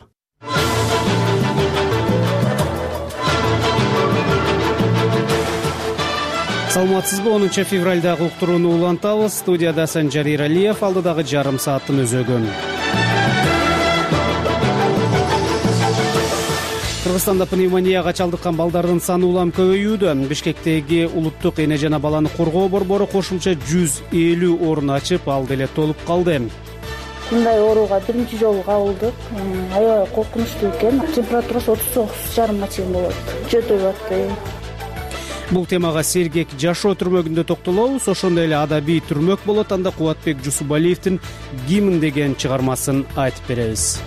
Саламатсызбы? онунчу февралдагы уктурууну улантабыз. Студияда Санжар Иралиев, алдыдагы жарым сааттын өзөгөн. Кыргызстанда пневмонияга чалдыккан балдардын саны улам көбөйүүдө. Бишкектеги улуттук эне жана баланы коргоо борбору кошумча жүз элүү орун ачып, ал деле толуп калды. Мындай ооруга биринчи жолу кабылдык. Аябай коркунучтуу экен. Температурасы отуз тогуз жарымга чейин болот. Жөтөп атты. Бул темага Сергек жашоо түрмөгүндө токтолобуз. Ошондой эле адабий түрмөк болот. Анда Кубатбек Жусупалиевдин «Гимн» деген чыгармасын айтып беребиз.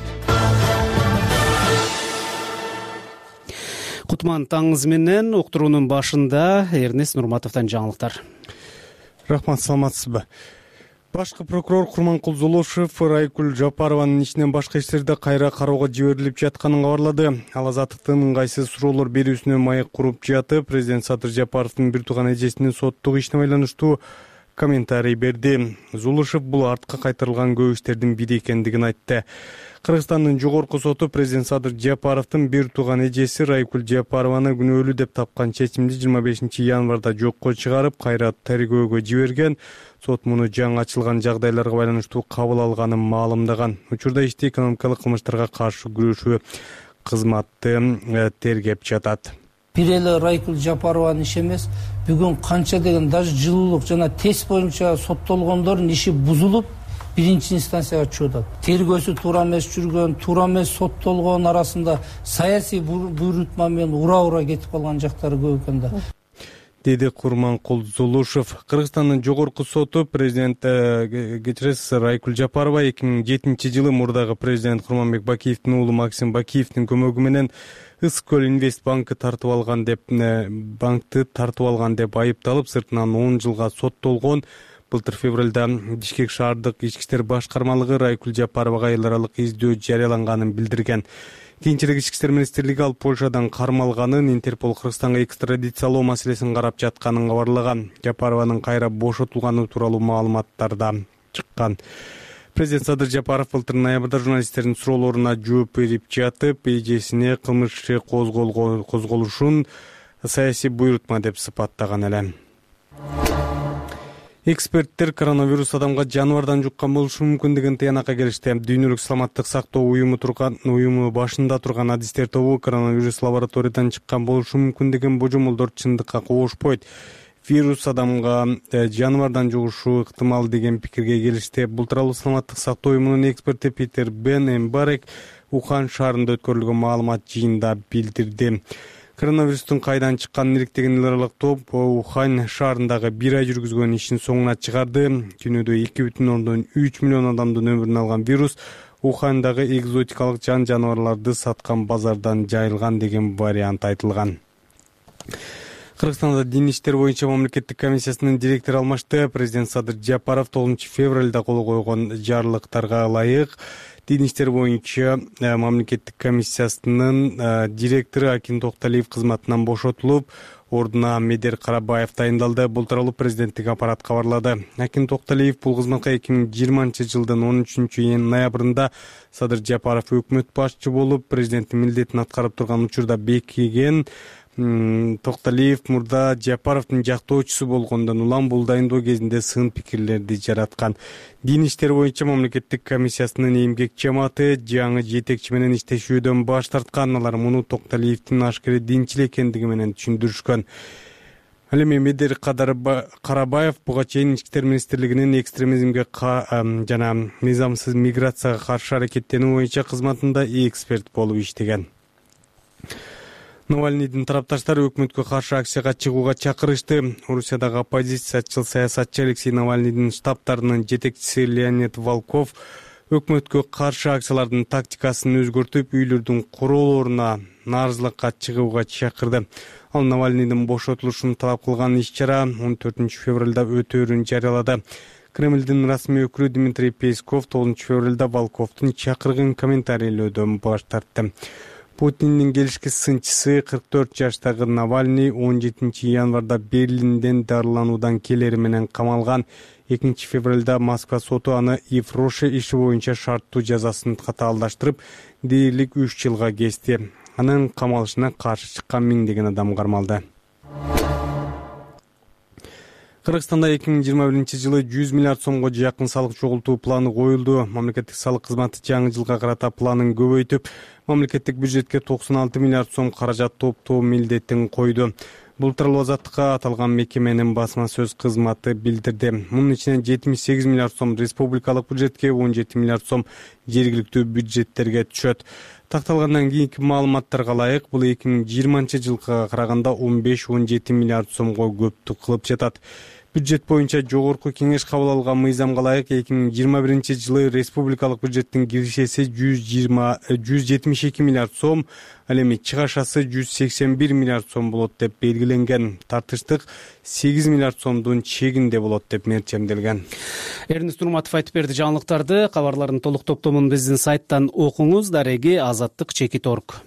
Кутман таңыңыз менен. Уктуруунун башында Эрнест Нурматовдон жаңылыктар. Рахмат, саламатсызбы? Башкы прокурор Курманкул Зулушев Райкүл Жапарованын ишинен башка иштерде кайра кароого жиберилип жатканын кабарлады. Ал Азаттыктын ыңгайсыз суроолор берүүсүнө маек куруп жатып, президент Садыр Жапаровдун бир тууган эжесинин соттук ишине байланыштуу комментарий берди. Зулушев бул артка кайтарылган көп иштердин бири экендигин айтты. Кыргызстандын жогорку соту президент Садыр Жапаровдун бир тууган эжеси Райкүл Жапарованы күнөөлүү деп тапкан чечимди жыйырма бешинчи январда жокко чыгарып, кайра тергөөгө жиберген. Сот муну жаңы ачылган жагдайларга байланыштуу кабыл алганын маалымдаган. Учурда ишти экономикалык кылмыштарга каршы күрөшүү кызматы тергеп жатат. Бир эле Райкүл Жапарованын иши эмес, бүгүн канча деген даже жылуулук жана тест боюнча соттолгондордун иши бузулуп, биринчи инстанцияга чыгып атат. Тергөөсү туура эмес жүргөн, туура эмес соттолгон арасында саясий буйрутма менен ура-ура кетип калган жактары көп экен да. Деди Курманкул Зулушев. Кыргызстандын жогорку соту президент кечиресиз Райкүл Жапарова эки миң жетинчи жылы мурдагы президент Курманбек Бакиевдин уулу Максим Бакиевдин көмөгү менен Ысык көл инвест банкы тартып алган деп банкты тартып алган деп айыпталып, сыртынан он жылга соттолгон. Былтыр февралда Бишкек шаардык ички иштер башкармалыгы Райкүл Жапаровага эл аралык издөө жарыяланганын билдирген. Кийинчерээк ички иштер министрлиги ал Польшадан кармалганын, Интерпол Кыргызстанга экстрадициялоо маселесин карап жатканын кабарлаган. Жапарованын кайра бошотулганы тууралуу маалыматтар да чыккан. Президент Садыр Жапаров былтыр ноябрда журналисттердин суроолоруна жооп берип жатып, эжесине кылмыш иши козголушун саясий буйрутма деп сыпаттаган эле. Эксперттер коронавирус адамга жаныбардан жуккан болушу мүмкүндүгүн тыянакка келишти. Дүйнөлүк саламаттык сактоо уюму турган уюму башында турган адистер тобу коронавирус лабораториядан чыккан болушу мүмкүндүгүн божомолдор чындыкка кошпойт. Вирус адамга жаныбардан жугушу ыктымал деген пикирге келишти. Бул тууралуу саламаттык сактоо уюмунун эксперти Питер Бен Эмбарек Ухан шаарында өткөрүлгөн маалымат жыйынында билдирди. Коронавирустун кайдан чыкканын иликтеген эл аралык топ Ухань шаарындагы бир ай жүргүзгөн ишин соңуна чыгарды. Күнүдө эки бүтүн ондон үч миллион адамдын өмүрүн алган вирус Уханьдагы экзотикалык жан жаныбарларды саткан базардан жайылган деген вариант айтылган. Кыргызстанда дин иштер боюнча мамлекеттик комиссиясынын директору алмашты. Президент Садыр Жапаров тогузунчу февралда кол койгон жарлыктарга ылайык дин иштер боюнча мамлекеттик комиссиясынын директору Акин Токталиев кызматынан бошотулуп, ордуна Медер Карабаев дайындалды. Бул тууралуу президенттик аппарат кабарлады. Акин Токталиев бул кызматка эки миң жыйырманчы жылдын он үчүнчү ноябрында Садыр Жапаров өкмөт башчы болуп, президенттин милдетин аткарып турган учурда бекиген. Токталиев мурда Жапаровдун жактоочусу болгондон улам бул дайындоо кезинде сын пикирлерди жараткан. Дин иштер боюнча мамлекеттик комиссиясынын эмгек жамааты жаңы жетекчи менен иштешүүдөн баш тарткан. Алар муну Токталиевдин ашкере динчил экендиги менен түшүндүрүшкөн. Ал эми Медер Карабаев буга чейин ички иштер министрлигинин экстремизмге жана мыйзамсыз миграцияга каршы аракеттенүү боюнча кызматында эксперт болуп иштеген. Навальныйдын тарапташтары өкмөткө каршы акцияга чыгууга чакырышты. Орусиядагы оппозициячыл саясатчы Алексей Навальныйдын штабтарынын жетекчиси Леонид Волков өкмөткө каршы акциялардын тактикасын өзгөртүп, үйлөрдүн курулууна нааразылыкка чыгууга чакырды. Ал Навальныйдын бошотулушун талап кылган иш-чара он төртүнчү февралда өтөөрүн жарыялады. Кремлдин расмий өкүлү Дмитрий Песков тогузунчу февралда Волковдун чакырган комментарийлөөдөн баш тартты. Путиндин келишки сынчысы кырк төрт жаштагы Навальный он жетинчи январда Берлинден дарылануудан келери менен камалган. экинчи февралда Москва соту аны Ифроше иши боюнча шарттуу жазасын катаалдаштырып, дээрлик үч жылга кести. Анын камалышына каршы чыккан миңдеген адам кармалды. Кыргызстанда эки миң жыйырма биринчи жылы жүз миллиард сомго жакын салык чогултуу планы коюлду. Мамлекеттик салык кызматы жаңы жылга карата планын көбөйтүп, мамлекеттик бюджетке токсон алты миллиард сом каражат топтоо милдетин койду. Бул тууралуу Азаттыкка аталган мекеменин басма сөз кызматы билдирди. Мунун ичинен жетимиш сегиз миллиард сом республикалык бюджетке, он жети миллиард сом жергиликтүү бюджеттерге түшөт. Такталгандан кийинки маалыматтарга ылайык, бул эки миң жыйырманчы жылга караганда он беш он жети миллиард сомго көптүк кылып жатат. Бюджет боюнча жогорку кеңеш кабыл алган мыйзамга ылайык эки миң жыйырма биринчи жылы республикалык бюджеттин киришеси жүз жетимиш эки миллиард сом, ал эми чыгашасы жүз сексен бир миллиард сом болот деп белгиленген. Тартыштык сегиз миллиард сомдун чегинде болот деп мерчемделген. Эрнест Нурматов айтып берди жаңылыктарды. Кабарлардын толук топтомун биздин сайттан окуңуз. Дареги азаттык чекит точка орг.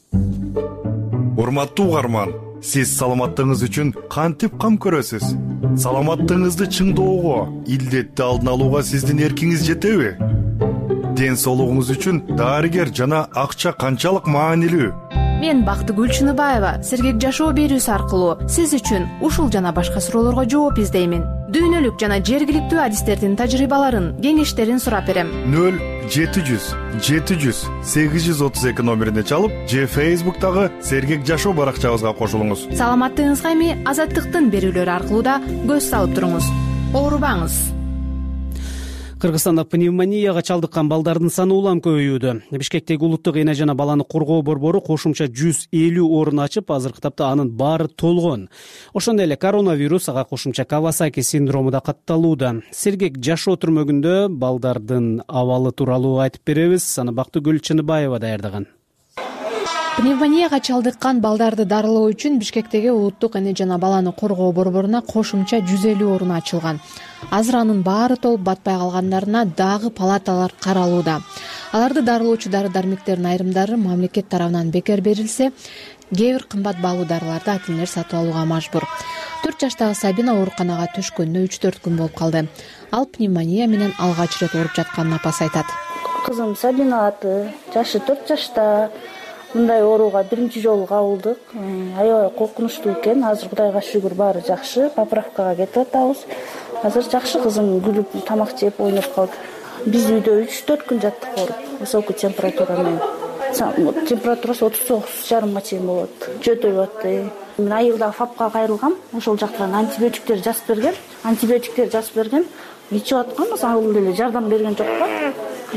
Урматтуу угарман, сиз саламаттыгыңыз үчүн кантип кам көрөсүз? Саламаттыгыңызды чыңдоого, илдетти алдын алууга сиздин эркиңиз жетеби? Ден соолугуңуз үчүн дарыгер жана акча канчалык маанилүү? Мен Бактыгүл Чыныбаева сергек жашоо берүүсү аркылуу сиз үчүн ушул жана башка суроолорго жооп издеймин. Дүйнөлүк жана жергиликтүү адистердин тажрыйбаларын, кеңештерин сурап берем. нөл жети жүз жети жүз сегиз жүз отуз эки номерине чалып, же Facebook'тагы сергек жашоо баракчабызга кошулуңуз. Саламаттыгыңызга эми Азаттыктын берүүлөрү аркылуу да көз салып туруңуз. Оорубаңыз. Кыргызстанда пневмонияга чалдыккан балдардын саны улам көбөйүүдө. Бишкектеги улуттук эне жана баланы коргоо борбору кошумча жүз элүү орун ачып, азыркы тапта анын баары толгон. Ошондой эле коронавирус, ага кошумча Кавасаки синдрому да катталууда. Сергек жашоо түрмөгүндө балдардын абалы тууралуу айтып беребиз. Аны Бактыгүл Чыныбаева даярдаган. Пневмонияга чалдыккан балдарды дарылоо үчүн Бишкектеги улуттук эне жана баланы коргоо борборуна кошумча жүз элүү орун ачылган. Азыр анын баары толуп батпай калгандарына дагы палаталар каралууда. Аларды дарылоочу дары-дармектердин айрымдары мамлекет тарабынан бекер берилсе, кээ бир кымбат баалуу дарыларды атилер сатып алууга мажбур. төрт жаштагы Сабина ооруканага түшкөнүнө үч төрт күн болуп калды. Ал пневмония менен алгач ирет ооруп жатканын апасы айтат. Кызым Сабина аты, жашы төрт жашта. Мындай ооруга биринчи жолу кабылдык. Аябай коркунучтуу экен. Азыр Кудайга шүгүр баары жакшы. Поправкага кетип атабыз. Азыр жакшы, кызым күлүп тамак жеп ойноп калды. Биз үйдө үч төрт күн жаттык ооруп, высокий температура менен. Температурасы отуз тогуз жарымга чейин болот. Жөтөп атты. Мен айылда ФАПка кайрылгам. Ошол жактан антибиотиктер жазып берген. Антибиотиктер жазып берген. Ичип атканбыз, ал деле жардам берген жок го.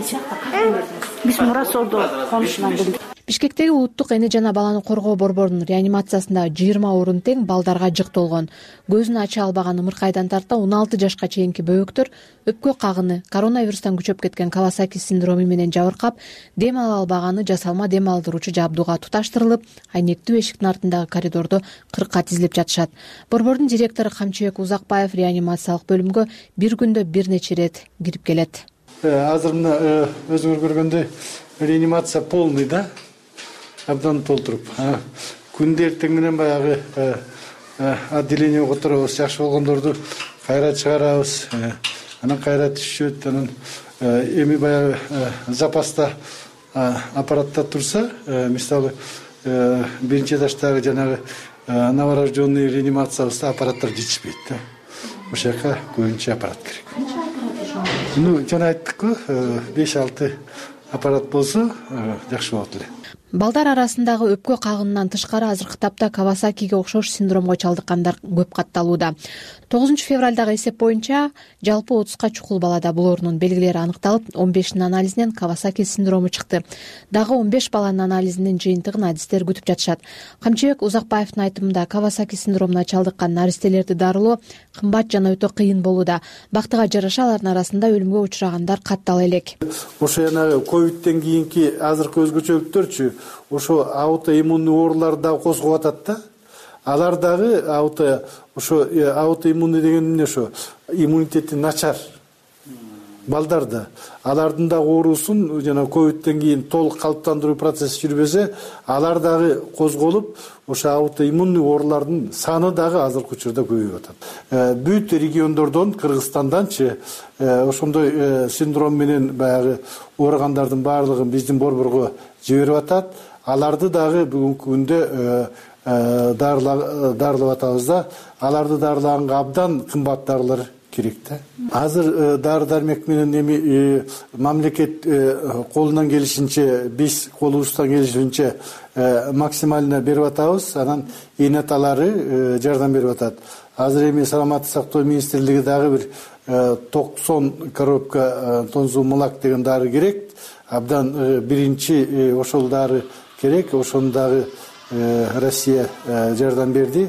Биз Мурасордо конушунан билдик. Бишкектеги улуттук эне жана баланы коргоо борборунун реанимациясында жыйырма орун тең балдарга жыктолгон. Көзүн ача албаган ымыркайдан тарта он алты жашка чейинки бөбөктөр өпкө кагыны, коронавирустан күчөп кеткен Кавасаки синдрому менен жабыркап, дем ала албаганы жасалма дем алдыруучу жабдууга туташтырылып, айнектүү эшиктин артындагы коридордо кыркка тизилип жатышат. Борбордун директору Камчыбек Узакбаев реанимациялык бөлүмгө бир күндө бир нече ирет кирип келет. Азыр мына өзүңөр көргөндөй реанимация полный да. Абдан толтуруп. Күндө эртең менен баягы отделение которобуз, жакшы болгондорду кайра чыгарабыз. Анан кайра түшөт. Анан эми баягы запаста аппаратта турса, мисалы биринчи этаждагы жанагы новорожденный реанимациябызда аппараттар жетишпейт да. Ошол жака көбүнчө аппарат керек. Ну, жана айттык го, беш алты аппарат болсо жакшы болот эле. балдар арасындагы өпкө кагынынан тышкары азыркы тапта Кавасакиге окшош синдромго чалдыккандар көп катталууда. тогузунчу февралдагы эсеп боюнча жалпы отузга чукул балада булоорунун белгилери аныкталып, он бешинин анализинен Кавасаки синдрому чыкты. Дагы он беш баланын анализинин жыйынтыгын адистер күтүп жатышат. Камчыбек Узакбаевдин айтымында Кавасаки синдромуна чалдыккан наристелерди дарылоо кымбат жана өтө кыйын болууда. Бактыга жараша алардын арасында өлүмгө учурагандар каттала элек. Ошо жанагы ковидтен кийинки азыркы өзгөчөлүктөрчү ошо аутоиммундуу оорулар дагы козгоп атат да. Алар дагы ауто ошо аутоиммундуу деген эмне, ошо иммунитети начар балдарда. Алардын дагы оорусун жана ковидтен кийин толук калыптандыруу процесси жүрбөсө, алар дагы козголуп, ошо аутоиммундуу оорулардын саны дагы азыркы учурда көбөйүп атат. Бүт региондордон, Кыргызстанданчы ошондой синдром менен баягы ооругандардын баардыгын биздин борборго жиберип атат. Аларды дагы бүгүнкү күндө дарылап атабыз да. Аларды дарылаганга абдан кымбат дарылар керек да. Азыр дары дармек менен эми мамлекет колунан келишинче, биз колубуздан келишинче максимально берип атабыз. Анан энеталары жардам берип атат. Азыр эми саламаттык сактоо министрлиги дагы бир токсон коробка тонзумалак деген дары керек. Абдан биринчи ошол дары керек. Ошону дагы Россия жардам берди.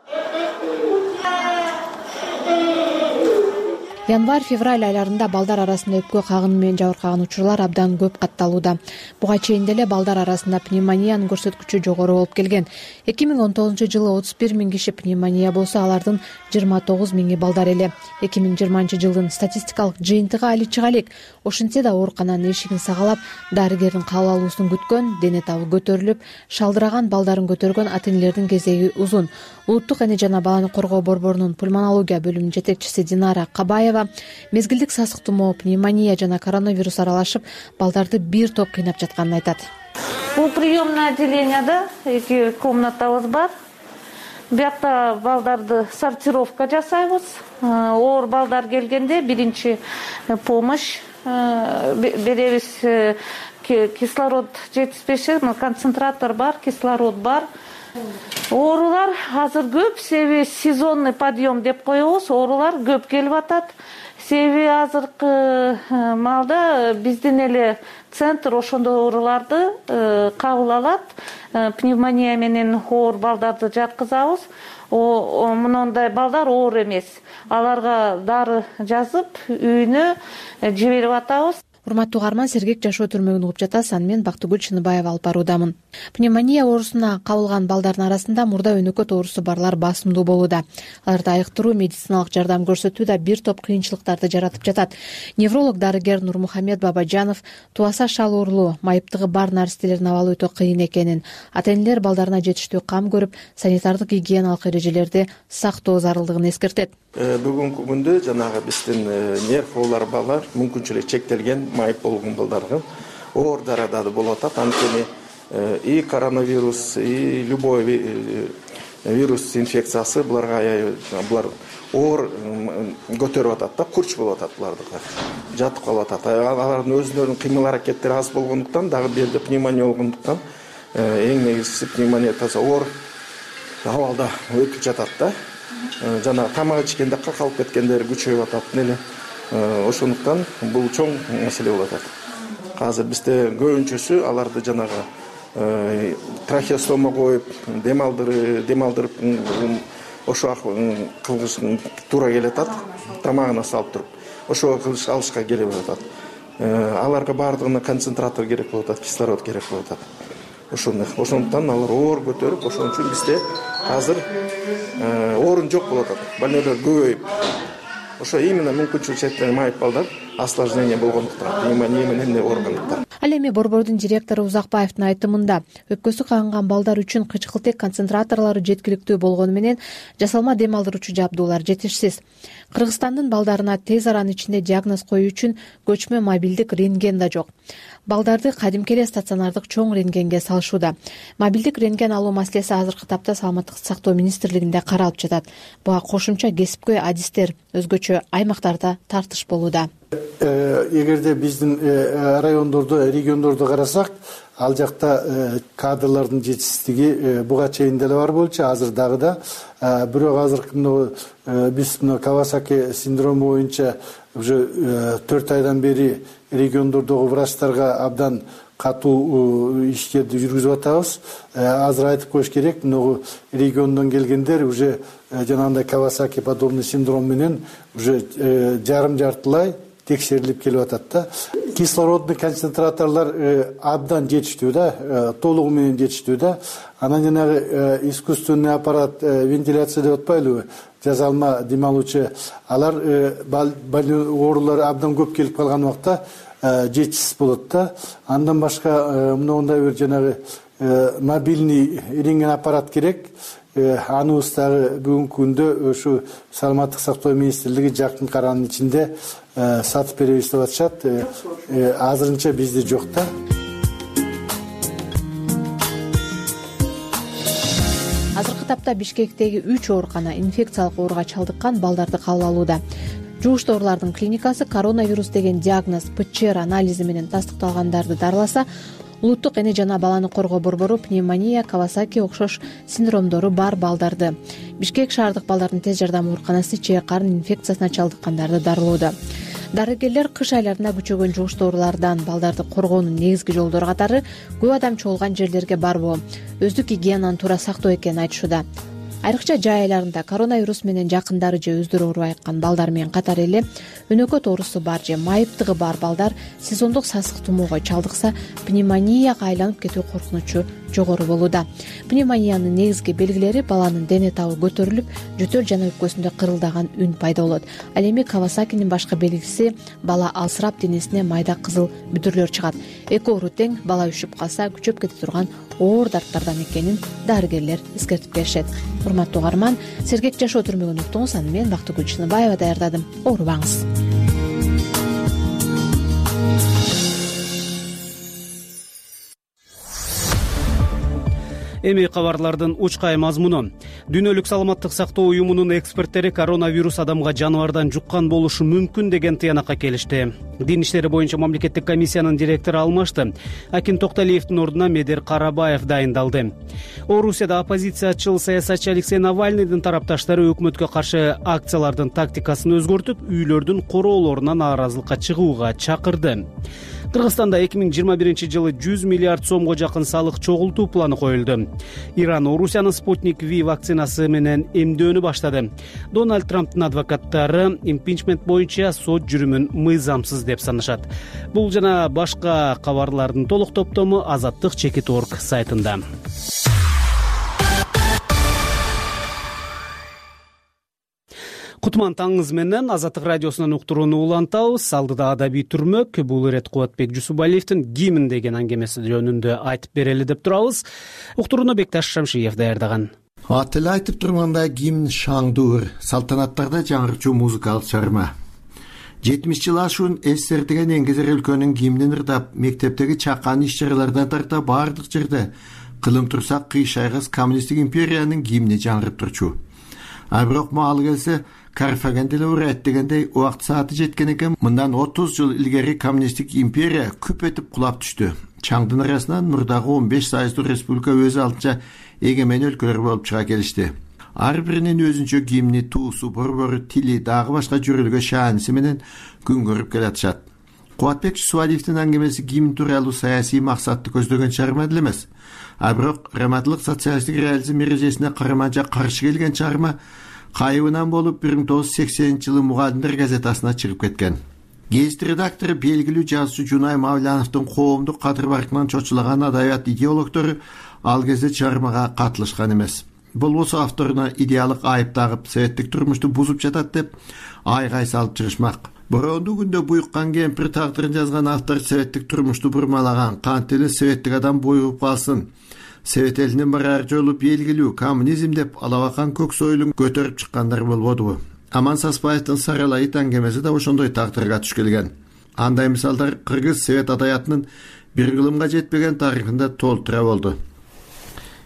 Январь-февраль айларында балдар арасында өпкө кагыны менен жабыркаган учурлар абдан көп катталууда. Буга чейин деле балдар арасында пневмониянын көрсөткүчү жогору болуп келген. эки миң он тогузунчу жылы отуз бир миң киши пневмония болсо, алардын жыйырма тогуз миңи балдар эле. эки миң жыйырманчы жылдын статистикалык жыйынтыгы али чыга элек. Ошентсе да оорукананын эшигин сагалап, дарыгердин кабыл алуусун күткөн, дене табы көтөрүлүп, шалдыраган балдарын көтөргөн ата-энелердин кезеги узун. Улуттук эне жана баланы коргоо борборунун пульмонология бөлүмүнүн жетекчиси Динара Кабаева мезгилдик сасык тумоо, пневмония жана коронавирус аралашып, балдарды бир топ кыйнап жатканын айтат. Бул приемный отделенияда эки комнатабыз бар. Биякта балдарды сортировка жасайбыз. Оор балдар келгенде биринчи помощь беребиз. Кислород жетишпеши, концентратор бар, кислород бар. Оорулар азыр көп, себеби сезонный подъем деп коебуз. Оорулар көп келип атат. Себеби азыркы маалда биздин эле центр ошондой ооруларды кабыл алат. Пневмония менен оор балдарды жаткызабыз. Мындай балдар оор эмес. Аларга дары жазып, үйүнө жиберип атабыз. Урматтуу угарман, сергек жашоо түрмөгүн угуп жатасыз. Аны мен Бактыгүл Чыныбаева алып баруудамын. Пневмония оорусуна кабылган балдардын арасында мурда өнөкөт оорусу барлар басымдуу болууда. Аларды айыктыруу, медициналык жардам көрсөтүү да бир топ кыйынчылыктарды жаратып жатат. Невролог дарыгер Нурмухамед Бабажанов туаса шал оорулуу, майыптыгы бар наристелердин абалы өтө кыйын экенин, ата-энелер балдарына жетиштүү кам көрүп, санитардык гигиеналык эрежелерди сактоо зарылдыгын эскертет. Бүгүнкү күндө жанагы биздин нерв оолар балдар мүмкүнчүлүгү чектелген майып болгон балдардын оор дарада болуп атат. Анткени и коронавирус, и любой вирус инфекциясы буларга булар оор көтөрүп атат да, курч болуп атат булардыкы. Жатып калып атат. Алардын өзүнүн кыймыл аракеттери аз болгондуктан, дагы бирде пневмония болгондуктан эң негизгиси пневмония таза оор абалда өтүп жатат да. Жана тамак ичкенде какалып кеткендер күчөйүп атат эле. Ошондуктан бул чоң маселе болуп атат. Азыр бизде көбүнчөсү аларды жанагы трахеостома коюп, демалдырып, демалдырып ошо кылыш туура келип атат, тамагына салып туруп. Ошо кылыш алышка келип атат. Аларга баардыгына концентратор керек болуп атат, кислород керек болуп атат. Ошондуктан алар оор көтөрүп, ошон үчүн бизде азыр орун жок болуп атат. Больнойлор көбөйүп. Ошо именно мүмкүнчүлүгү чектелген майып балдар осложнение болгондуктан, пневмония менен ооргандыктар. Ал эми борбордун директору Узакбаевдин айтымында, өпкөсү кагынган балдар үчүн кычкылтек концентраторлору жеткиликтүү болгону менен жасалма дем алдыруучу жабдуулар жетишсиз. Кыргызстандын балдарына тез аранын ичинде диагноз коюу үчүн көчмө мобилдик рентген да жок. Балдарды кадимки эле стационардык чоң рентгенге салышууда. Мобилдик рентген алуу маселеси азыркы тапта Саламаттык сактоо министрлигинде каралып жатат. Буга кошумча кесипкөй адистер өзгөчө аймактарда тартыш болууда. эгерде биздин райондорду региондорду карасак, ал жакта кадрлардын жетишсиздиги буга чейин деле бар болчу, азыр дагы да. Бирок азыркы мына биз мына Кавасаки синдрому боюнча уже төрт айдан бери региондордогу врачтарга абдан катуу иштерди жүргүзүп атабыз. Азыр айтып коюш керек, мына региондон келгендер уже жанагындай Кавасаки подобный синдром менен уже жарым жартылай текшерилип келип атат да. Кислородный концентраторлор абдан жетиштүү да, толугу менен жетиштүү да. Анан жанагы искусственный аппарат, вентиляция деп атпайлыбы, жазалма дем алуучу, алар оорулар абдан көп келип калган убакта жетишсиз болот да. Андан башка мындай бир жанагы мобильный рентген аппарат керек. Аныбыз дагы бүгүнкү күндө ушу саламаттык сактоо министрлиги жакын каранын ичинде сатып беребиз деп атышат. Азырынча бизде жок да. Азыркы тапта Бишкектеги үч оорукана инфекциялык ооруга чалдыккан балдарды кабыл алууда. Жугуш оорулардын клиникасы коронавирус деген диагноз ПЧР анализи менен тастыкталгандарды дарыласа, улуттук эне жана баланы коргоо борбору пневмония, Кавасаки окшош синдромдору бар балдарды, Бишкек шаардык балдардын тез жардам ооруканасы чээ карын инфекциясына чалдыккандарды дарылоодо. Дарыгерлер кыш айларында күчөгөн жугуш оорулардан балдарды коргоонун негизги жолдору катары көп адам чогулган жерлерге барбоо, өздүк гигиенаны туура сактоо экенин айтышууда. Айрыкча жай айларында коронавирус менен жакындары же өздөрү оорубай айткан балдар менен катары эле өнөкөт оорусу бар же майыптыгы бар балдар сезондук сасык тумоого чалдыкса, пневмонияга айланып кетүү коркунучу жогору болууда. Пневмониянын негизги белгилери баланын дене табы көтөрүлүп, жөтөл жана өпкөсүндө кырылдаган үн пайда болот. Ал эми Кавасакинин башка белгиси бала алсырап денесине майда кызыл бүдүрлөр чыгат. Эки оору тең, бала үшүп калса күчөп кете турган оор дарттардан экенин дарыгерлер эскертип беришет. Урматтуу угарман, сергек жашоо түрмөгүн уктуңуз, аны мен Бактыгүл Чыныбаева даярдадым. Оорубаңыз. Эми кабарлардын учкай мазмуну. Дүйнөлүк саламаттык сактоо уюмунун эксперттери коронавирус адамга жаныбардан жуккан болушу мүмкүн деген тыянакка келишти. Дин иштери боюнча мамлекеттик комиссиянын директору алмашты. Акин Токталиевдин ордуна Медер Карабаев дайындалды. Орусияда оппозициячыл саясатчы Алексей Навальныйдын тарапташтары өкмөткө каршы акциялардын тактикасын өзгөртүп, үйлөрдүн короолорунан нааразылыкка чыгууга чакырды. Кыргызстанда эки миң жыйырма биринчи жылы жүз миллиард сомго жакын салык чогултуу планы коюлду. Иран Орусиянын Спутник Ви вакцинасы менен эмдөөнү баштады. Дональд Трамптын адвокаттары импичмент боюнча сот жүрүмүн мыйзамсыз деп санашат. Бул жана башка кабарлардын толук топтому азаттык чекит точка орг сайтында. Кутман таңыңыз менен Азаттык радиосунан уктурууну улантабыз. Алдыда адабий түрмөк, бул ирет Кубатбек Жусупалиевдин Гимн деген аңгемеси жөнүндө айтып берели деп турабыз. Уктурууну Бекташ Шамшиев даярдаган. Аты эле айтып тургандай, Гимн шаңдуур, салтанаттарда жаңырчу музыкалык чыгарма. жетимиш жыл ашуун СССР деген эңгезер өлкөнүн гимнин ырдап, мектептеги чакан иш-чаралардан тарта баардык жерде кылым турсак кыйшайгыс коммунисттик империянын гимни жаңырып турчу. А бирок маалы келсе, Карфаген деле урайт дегендей убакыт сааты жеткен экен. Мындан отуз жыл илгери коммунисттик империя күп этип кулап түштү. Чаңдын арасынан мурдагы он беш сайыздуу республика өз алдынча эгемен өлкөлөр болуп чыга келишти. Ар биринин өзүнчө гимни, туусу, борбору, тили, дагы башка жөрөлгө шааниси менен күн көрүп келатышат. Кубатбек Жусупалиевдин аңгемеси гимн тууралуу саясий максатты көздөгөн чыгарма деле эмес. А бирок рамадылык социалисттик реализм эрежесине караманча каршы келген чыгарма кайыбынан болуп бир миң тогуз жүз сексенинчи жылы Мугалимдер газетасына чыгып кеткен. Гезит редактору белгилүү жазуучу Жунай Мавляновдун коомдук кадыр баркынан чочулаган адабият идеологдору ал кезде чыгармага катылышкан эмес. Болбосо авторуна идеалык айып тагып, советтик турмушту бузуп жатат деп айгай салып чыгышмак. Бороондуу күндө буйуккан кемпир тагдырын жазган автор советтик турмушту бурмалаган, кантеле советтик адам боюп калсын. Совет элинин барар жолу белгилүү коммунизм деп алабакан көк сойлун көтөрүп чыккандар болбодубу? Аман Саспаевдин Саралайыт аңгемеси да ошондой тагдырга туш келген. Андай мисалдар кыргыз совет адаятынын бир кылымга жетпеген тарыхында толтура болду.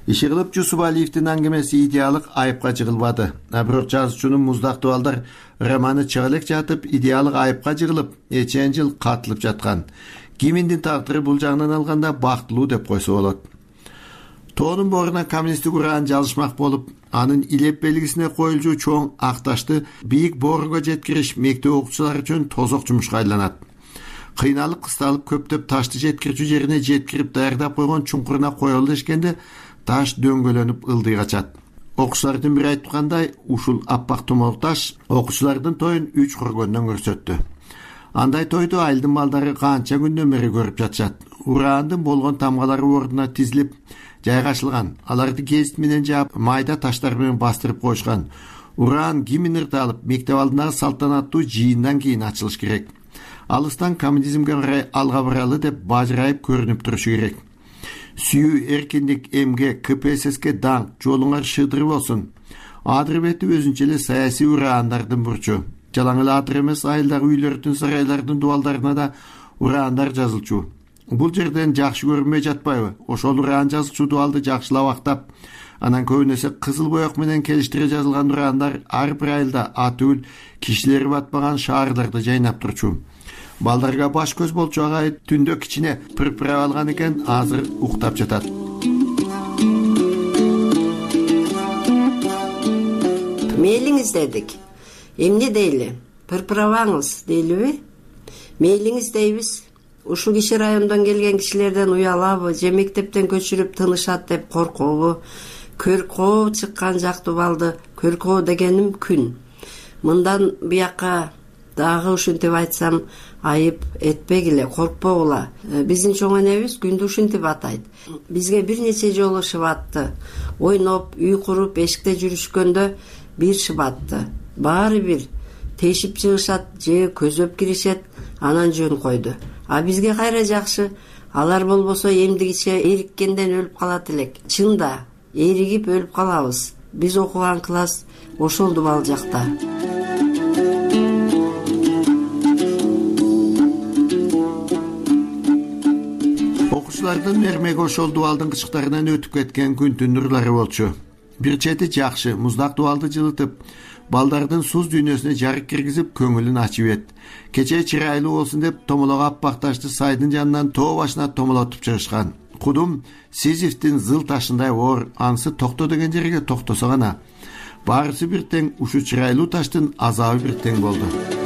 Ишигилип Жусупалиевдин аңгемеси идеалык айыпка жыгылбады. А бирок жазуучунун Муздактуу балдар романы чыга элек жатып идеалык айыпка жыгылып, эчен жыл катылып жаткан. Гиминдин тагдыры бул жагынан алганда бактылуу деп койсо болот. Тоонун боруна коммунисттик ураан жалышмак болуп, анын илеп белгисине коюлчу чоң ак ташты бийик борго жеткириш мектеп окуучулары үчүн тозок жумушка айланат. Кыйналып кысталып көптөп ташты жеткирүүчү жерине жеткирип даярдап койгон чуңкуруна коелу дешкенде таш дөңгөлөнүп ылдый качат. Окуучулардын бири айткандай, ушул аппак томолук таш окуучулардын тоюн үч көргөндөн көрсөттү. Андай тойду айылдын балдары канча күндөн бери көрүп жатышат. Ураандын болгон тамгалары ордуна тизилип жайгашылган. Аларды гезит менен жаап, майда таштар менен бастырып коюшкан. Ураан гимн ырталып, мектеп алдындагы салтанаттуу жыйындан кийин ачылыш керек. Алыстан коммунизмге карай алга баралы деп бажырайып көрүнүп турушу керек. Сүйүү, эркиндик, эмгек, ка пэ эс эске даңк, жолуңар шыдыр болсун. Адыр бети өзүнчө эле саясий ураандардын бурчу. Жалаң эле адыр эмес, айылдагы үйлөрдүн, сарайлардын дубалдарына да ураандар жазылчу. Бул жерден жакшы көрүнбөй жатпайбы? Ошол ураан жазылчу дубалды жакшылап актап, анан көбүнесе кызыл боек менен келиштире жазылган ураандар ар бир айылда ат үл, кишилери батпаган шаарларды жайнап турчу. Балдарга баш көз болчу агай түндө кичине пырпырап алган экен, азыр уктап жатат. Мейлиңиз дедик. Эмне дейли? Пырпырабаңыз дейлиби? Мейлиңиз дейбиз. Ушул киши райондон келген кишилерден уялабы, же мектептен көчүрүп тынышат деп коркобу? Көркөө чыккан жактуу балды, көркөө дегеним күн. Мындан бияка дагы ушинтип айтсам айып этпегиле, коркпогула. Биздин чоң энебиз күндү ушинтип атайт. Бизге бир нече жолу шыбатты. Ойноп, үй куруп, эшикте жүрүшкөндө бир шыбатты. Баары бир тешип чыгышат же көзөп киришет, анан жөн койду. А бизге кайра жакшы, алар болбосо эмдигиче эриккенден өлүп калат элек. Чында, эригип өлүп калабыз. Биз окуган класс ошол дубал жакта. Окуучулардын мермеги ошол дубалдын кычыктарынан өтүп кеткен күндүн нурлары болчу. Бир чети жакшы, муздак дубалды жылытып, балдардын суз дүйнөсүнө жарык киргизип, көңүлүн ачып эт. Кече чырайлуу болсун деп томолого аппак ташты сайдын жанынан тоо башына томолотуп чыгышкан. Кудум Сизифтин зыл ташындай оор, ансы токто деген жерге токтосо гана. Баарысы бир тең, ушу чырайлуу таштын азабы бир тең болду.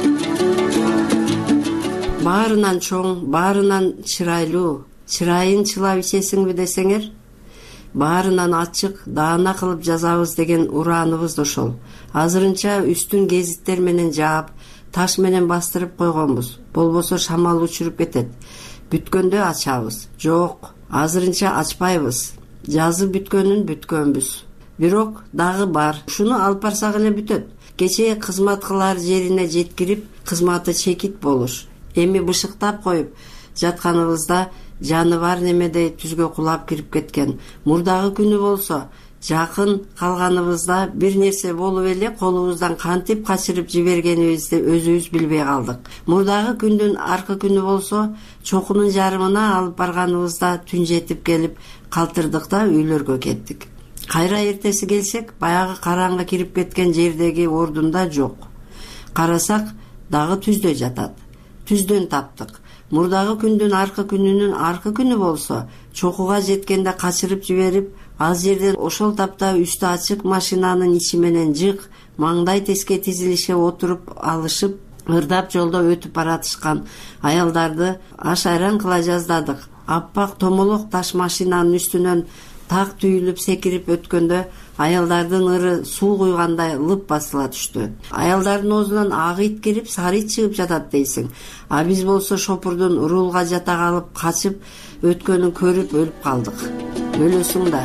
Баарынан чоң, баарынан чырайлуу, чырайын чылап ичесиңби десеңер, баарынан ачык, даана кылып жазабыз деген урааныбыз да ошол. Азырынча үстүн гезиттер менен жаап, таш менен бастырып койгонбуз. Болбосо шамал учуруп кетет. Бүткөндө ачабыз. Жок, азырынча ачпайбыз. Жазып бүткөнүн бүткөнбүз. Бирок дагы бар. Ушуну алып барсак эле бүтөт. Кечээ кызмат кылар жерине жеткирип, кызматы чекит болуш. Эми бышыктап коюп жатканыбызда жаны бар немедей түзгө кулап кирип кеткен. Мурдагы күнү болсо жакын калганыбызда бир нерсе болуп эле колубуздан кантип качырып жибергенибизди өзүбүз билбей калдык. Мурдагы күндүн аркы күнү болсо чокунун жарымына алып барганыбызда түн жетип келип калтырдык да үйлөргө кеттик. Кайра эртеси келсек, баягы караңгы кирип кеткен жердеги ордунда жок. Карасак дагы түздө жатат. Түздөн таптык. Мурдагы күндүн аркы күнүнүн аркы күнү болсо чокуга жеткенде качырып жиберип, аз жерден ошол тапта үстү ачык машинанын ичи менен жык, маңдай теске тизилише отуруп алышып, ырдап жолдо өтүп баратышкан аялдарды аш айран кыла жаздадык. Аппак томолок таш машинанын үстүнөн так түйүлүп секирип өткөндө аялдардын ыры суу куйгандай лып басыла түштү. Аялдардын оозунан ак ит кирип, сары ит чыгып жатат дейсиң. А биз болсо шопурдун урулга жата калып, качып өткөнүн көрүп өлүп калдык. Өлөсүң да.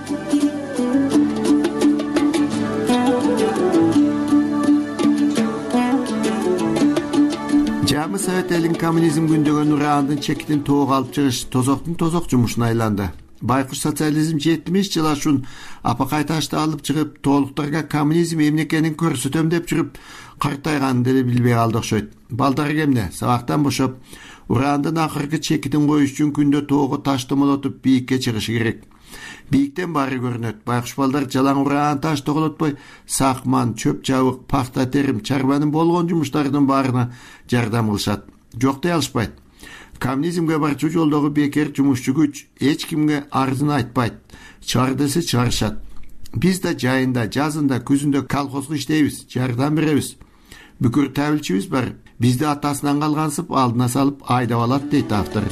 Жамы Совет элин коммунизм күндөгөн ураандын чекитин тоого алып чыгыш тозоктун тозок жумушуна айланды. Байкуш социализм жетимиш жыл ашуун апакай ташты алып чыгып, тоолуктарга коммунизм эмне экенин көрсөтөм деп жүрүп, картайганын деле билбей калды окшойт. Балдар кемне сабактан бошоп, ураандын акыркы чекитин коюш үчүн күндө тоого таш томолотуп бийикке чыгышы керек. Бийиктен баары көрүнөт. Байкуш балдар жалаң ураан таш тоголотпой, сакман, чөп чабык, пахта терим, чарбанын болгон жумуштарынын баарына жардам кылышат. Жок дей алышпайт. Коммунизмге барчу жолдогу бекер жумушчу күч эч кимге арызын айтпайт. Чыгар десе чыгарышат. Биз да жайында, жазында, күзүндө колхозго иштейбиз, жардам беребиз. Бүкүр табилчибиз бар. Бизди атасынан калгансып алдына салып айдап алат дейт автор.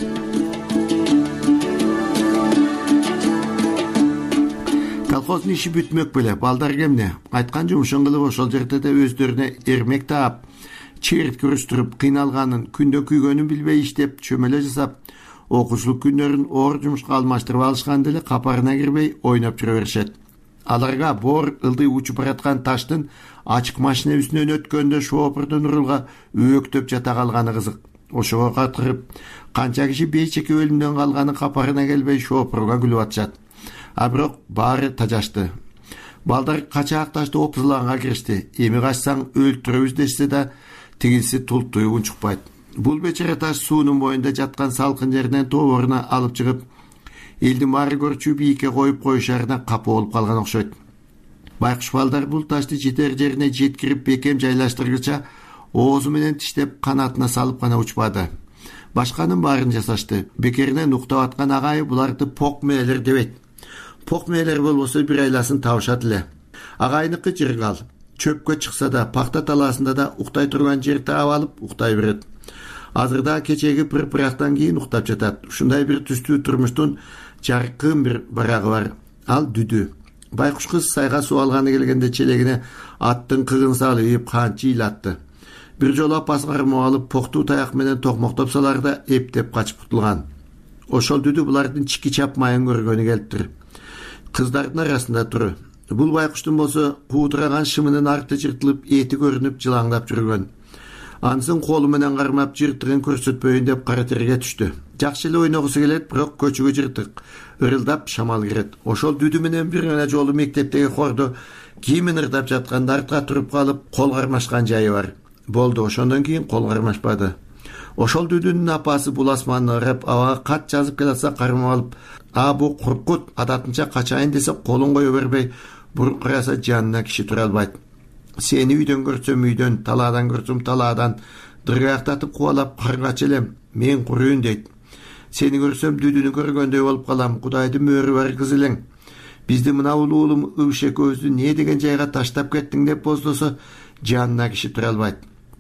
Колхоздун иши бүтмөк беле, балдар кемне? Айткан жумушун кылып ошол жерде да өздөрүнө эрмек таап, черт көрүстүрүп, кыйналганын, күндө күйгөнүн билбей иштеп, чөмөлө жасап, окуучулук күндөрүн оор жумушка алмаштырып алышкан деле капарына кирбей ойноп жүрө беришет. Аларга бор ылдый учуп бараткан таштын ачык машина үстүнөн өткөндө шоопурдун урулгаөөктөп жата калганы кызык. Ошого катырып, канча киши бейчеке өлүмдөн калганы капарына келбей шоопурга күлүп атышат. А бирок баары тажашты. Балдар качаак ташты опузулганга киришти. Эми качсаң өлтүрөбүз дешсе да, тигинси тултуй унчукпайт. Бул бечара таш суунун боюнда жаткан салкын жеринен тоборуна алып чыгып, элдин баары көрчү бийикке коюп коюшарына капа болуп калган окшойт. Байкуш балдар бул ташты жетер жерине жеткирип бекем жайлаштыргыча оозу менен тиштеп канатына салып гана учпады. Башканын баарын жасашты. Бекеринен уктап аткан агайы буларды пок мээлер дебейт. Пок мээлер болбосо бир айласын табышат эле. Агайныкы жыргал. Чөпкө чыкса да, пахта талаасында да уктай турган жер таап алып уктай берет. Азырда кечеги пыр-пырактан кийин уктап жатат. Ушундай бир түстүү турмуштун жаркын бир барагы бар. Ал дүдү. Байкуш кыз сайга суу алганы келгенде челегине аттын кыгын салып ийип канчы ыйлатты. Бир жолу апасы кармап алып поктуу таяк менен токмоктоп саларда эптеп качып кутулган. Ошол дүдү булардын чики чапмайын көргөнү келиптир. Кыздардын арасында тур. Бул байкуштун болсо куудураган шымынын арты жыртылып, эти көрүнүп жылаңдап жүргөн. Ансын колу менен кармап жыртыгын көрсөтпөйүн деп кара терге түштү. Жакшы эле ойногусу келет, бирок көчүгө жыртык. Ырылдап шамал кирет. Ошол дүдү менен бир гана жолу мектептеги хордо кийимин ырдап жатканда артка туруп калып, кол кармашкан жайы бар. Болду, ошондон кийин кол кармашпады. Ошол дүдүнүн апасы бул асманны ырап, абага кат жазып келатса кармап алып, а бу куркут адатынча качайын десе колун кое бербей, буркураса жанына киши тура албайт. Сени үйдөн көрсөм үйдөн, талаадан көрсөм талаадан, дыргаяктатып кубалап каргач элем, мен курuyun дейт. Сени көрсөм дүдүнү көргөндөй болуп калам, Кудайдын мөөрү бар кыз элең. Бизди мына улуулум Ыбыш экөөбүздү не деген жайга таштап кеттиң деп боздосо, жанына киши тура албайт.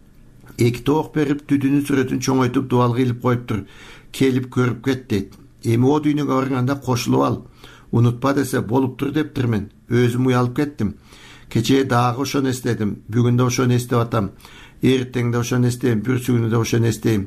Эки тоок берип дүдүнүн сүрөтүн чоңойтуп дубалга илип коюптур. Келип көрүп кет дейт. Эми о дүйнөгө барганда кошулуп ал. Унутпа десе болуптур дептирмин. Өзүм уялып кеттим. Кечээ дагы ошону эстедим. Бүгүн да ошону эстеп атам. Эртең да ошону эстейм, бүрсүгүнү да ошону эстейм.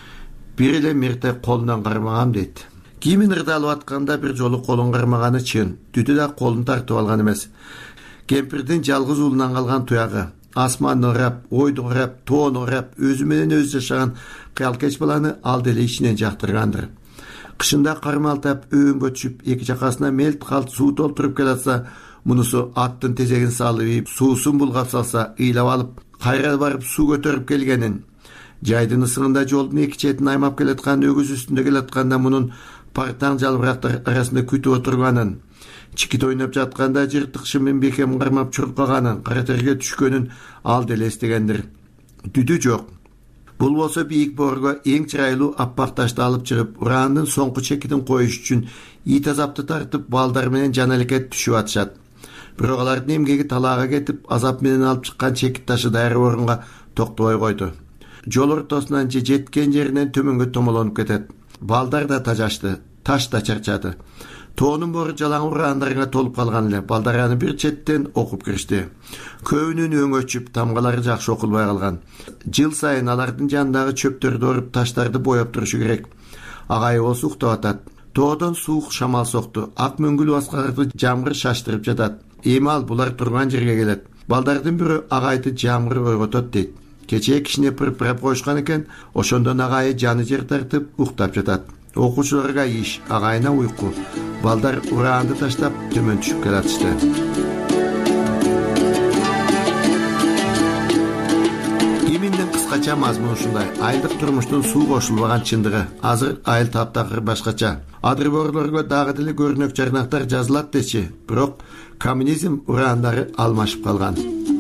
Бир эле мерте колунан кармагам дейт. Кийимин ырдалып атканда бир жолу колун кармаганы чын. Дүдү да колун тартып алган эмес. Кемпирдин жалгыз уулунан калган туягы. Асманды ырап, ойду ырап, тоону ырап, өзү менен өзү жашаган кыялкеч баланы ал деле ичинен жактыргандыр. Кышында кармалтап, өңгө түшүп, эки жакасына мелт калт суу толтуруп келатса, мунусу аттын тезегин салып, суусун булгап салса, ыйлап алып, кайра барып суу көтөрүп келгенин. Жайдын ысыгында жолдун эки четин аймап келаткан өгүз үстүндө келатканда мунун партаң жалбырактар арасында күтүп отурганын, чикит ойноп жатканда жыртык шымын бекем кармап чуркаганын, кара терге түшкөнүн ал деле эстегендир. Дүдү жок. Бул болсо бийик боорго эң чырайлуу аппак ташты алып чыгып, ураандын соңку чекитин коюш үчүн ит азапты тартып, балдар менен жан алекет түшүп атышат. Бирок алардын эмгеги талаага кетип, азап менен алып чыккан чекит ташы дайыр орунга токтобой койду. Жол ортосунан же жеткен жеринен төмөнгө томолонуп кетет. Балдар да тажашты, таш да чарчады. Тоонун бору жалаң ураандарга толуп калган эле. Балдар аны бир четтен окуп киришти. Көбүнүн өңү өчүп, тамгалары жакшы окулбай калган. Жыл сайын алардын жанындагы чөптөрдү оруп, таштарды боеп турушу керек. Агай болсо уктап атат. Тоодон суук шамал сокту. Ак мөңгүл баскарды жамгыр шаштырып жатат. Эми ал булар турган жерге келет. Балдардын бирөө агайды жамгыр ойготот дейт. Кечээ кишине пыр-пырап коюшкан экен, ошондон агайы жаны жер тартып уктап жатат. Окуучуларга иш, агайына уйку. Балдар ураанды таштап төмөн түшүп келатышты. Эминден кыскача кыскача мазмун ушундай: айылдык турмуштун суу кошулбаган чындыгы. Азыр айыл таптакыр башкача. Адырборлорго дагы деле көрүнөк жарнактар жазылат дечи, бирок коммунизм ураандары алмашып калган.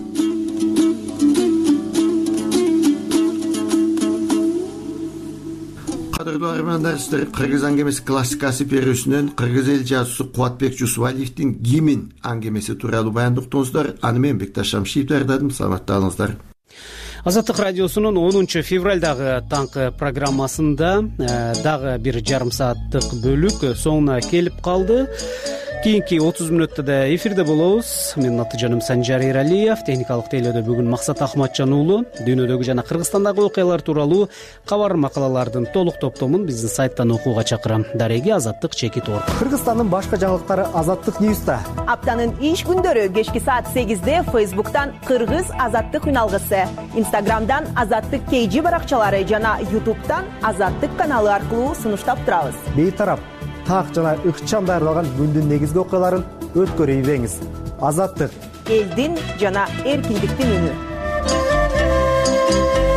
Кадырлуу армандар, сиздер Кыргыз аңгемеси классикасы берүүсүнөн кыргыз эл жазуусу Кубатбек Жусупалиевдин Гимин аңгемеси тууралуу баяндыктыңыздар. Аны мен Бекташ Шамшиев даярдадым. Саламатталыңыздар. Азаттык радиосунун онунчу февралдагы таңкы программасында дагы бир жарым сааттык бөлүк соңуна келип калды. Кийинки отуз мүнөттө да эфирде болобуз. Менин аты жаным Санжар Эралиев, техникалык тейлөөдө бүгүн Максат Ахматжан уулу. Дүйнөдөгү жана Кыргызстандагы окуялар тууралуу кабар макалалардын толук топтомун биздин сайттан окууга чакырам. Дареги Азаттык чекит орг. Кыргызстандын башка жаңылыктары Азаттык Ньюста. Аптанын иш күндөрү кечки саат сегизде Facebook'тан Кыргыз Азаттык үналгысы, Instagram'дан Азаттык кей жи баракчалары жана YouTube'тан Азаттык каналы аркылуу сунуштап турабыз. Бейтарап так жана ыкчам даярдалган күндүн негизги окуяларын өткөрүп ийбеңиз. Азаттык — элдин жана эркиндиктин үнү.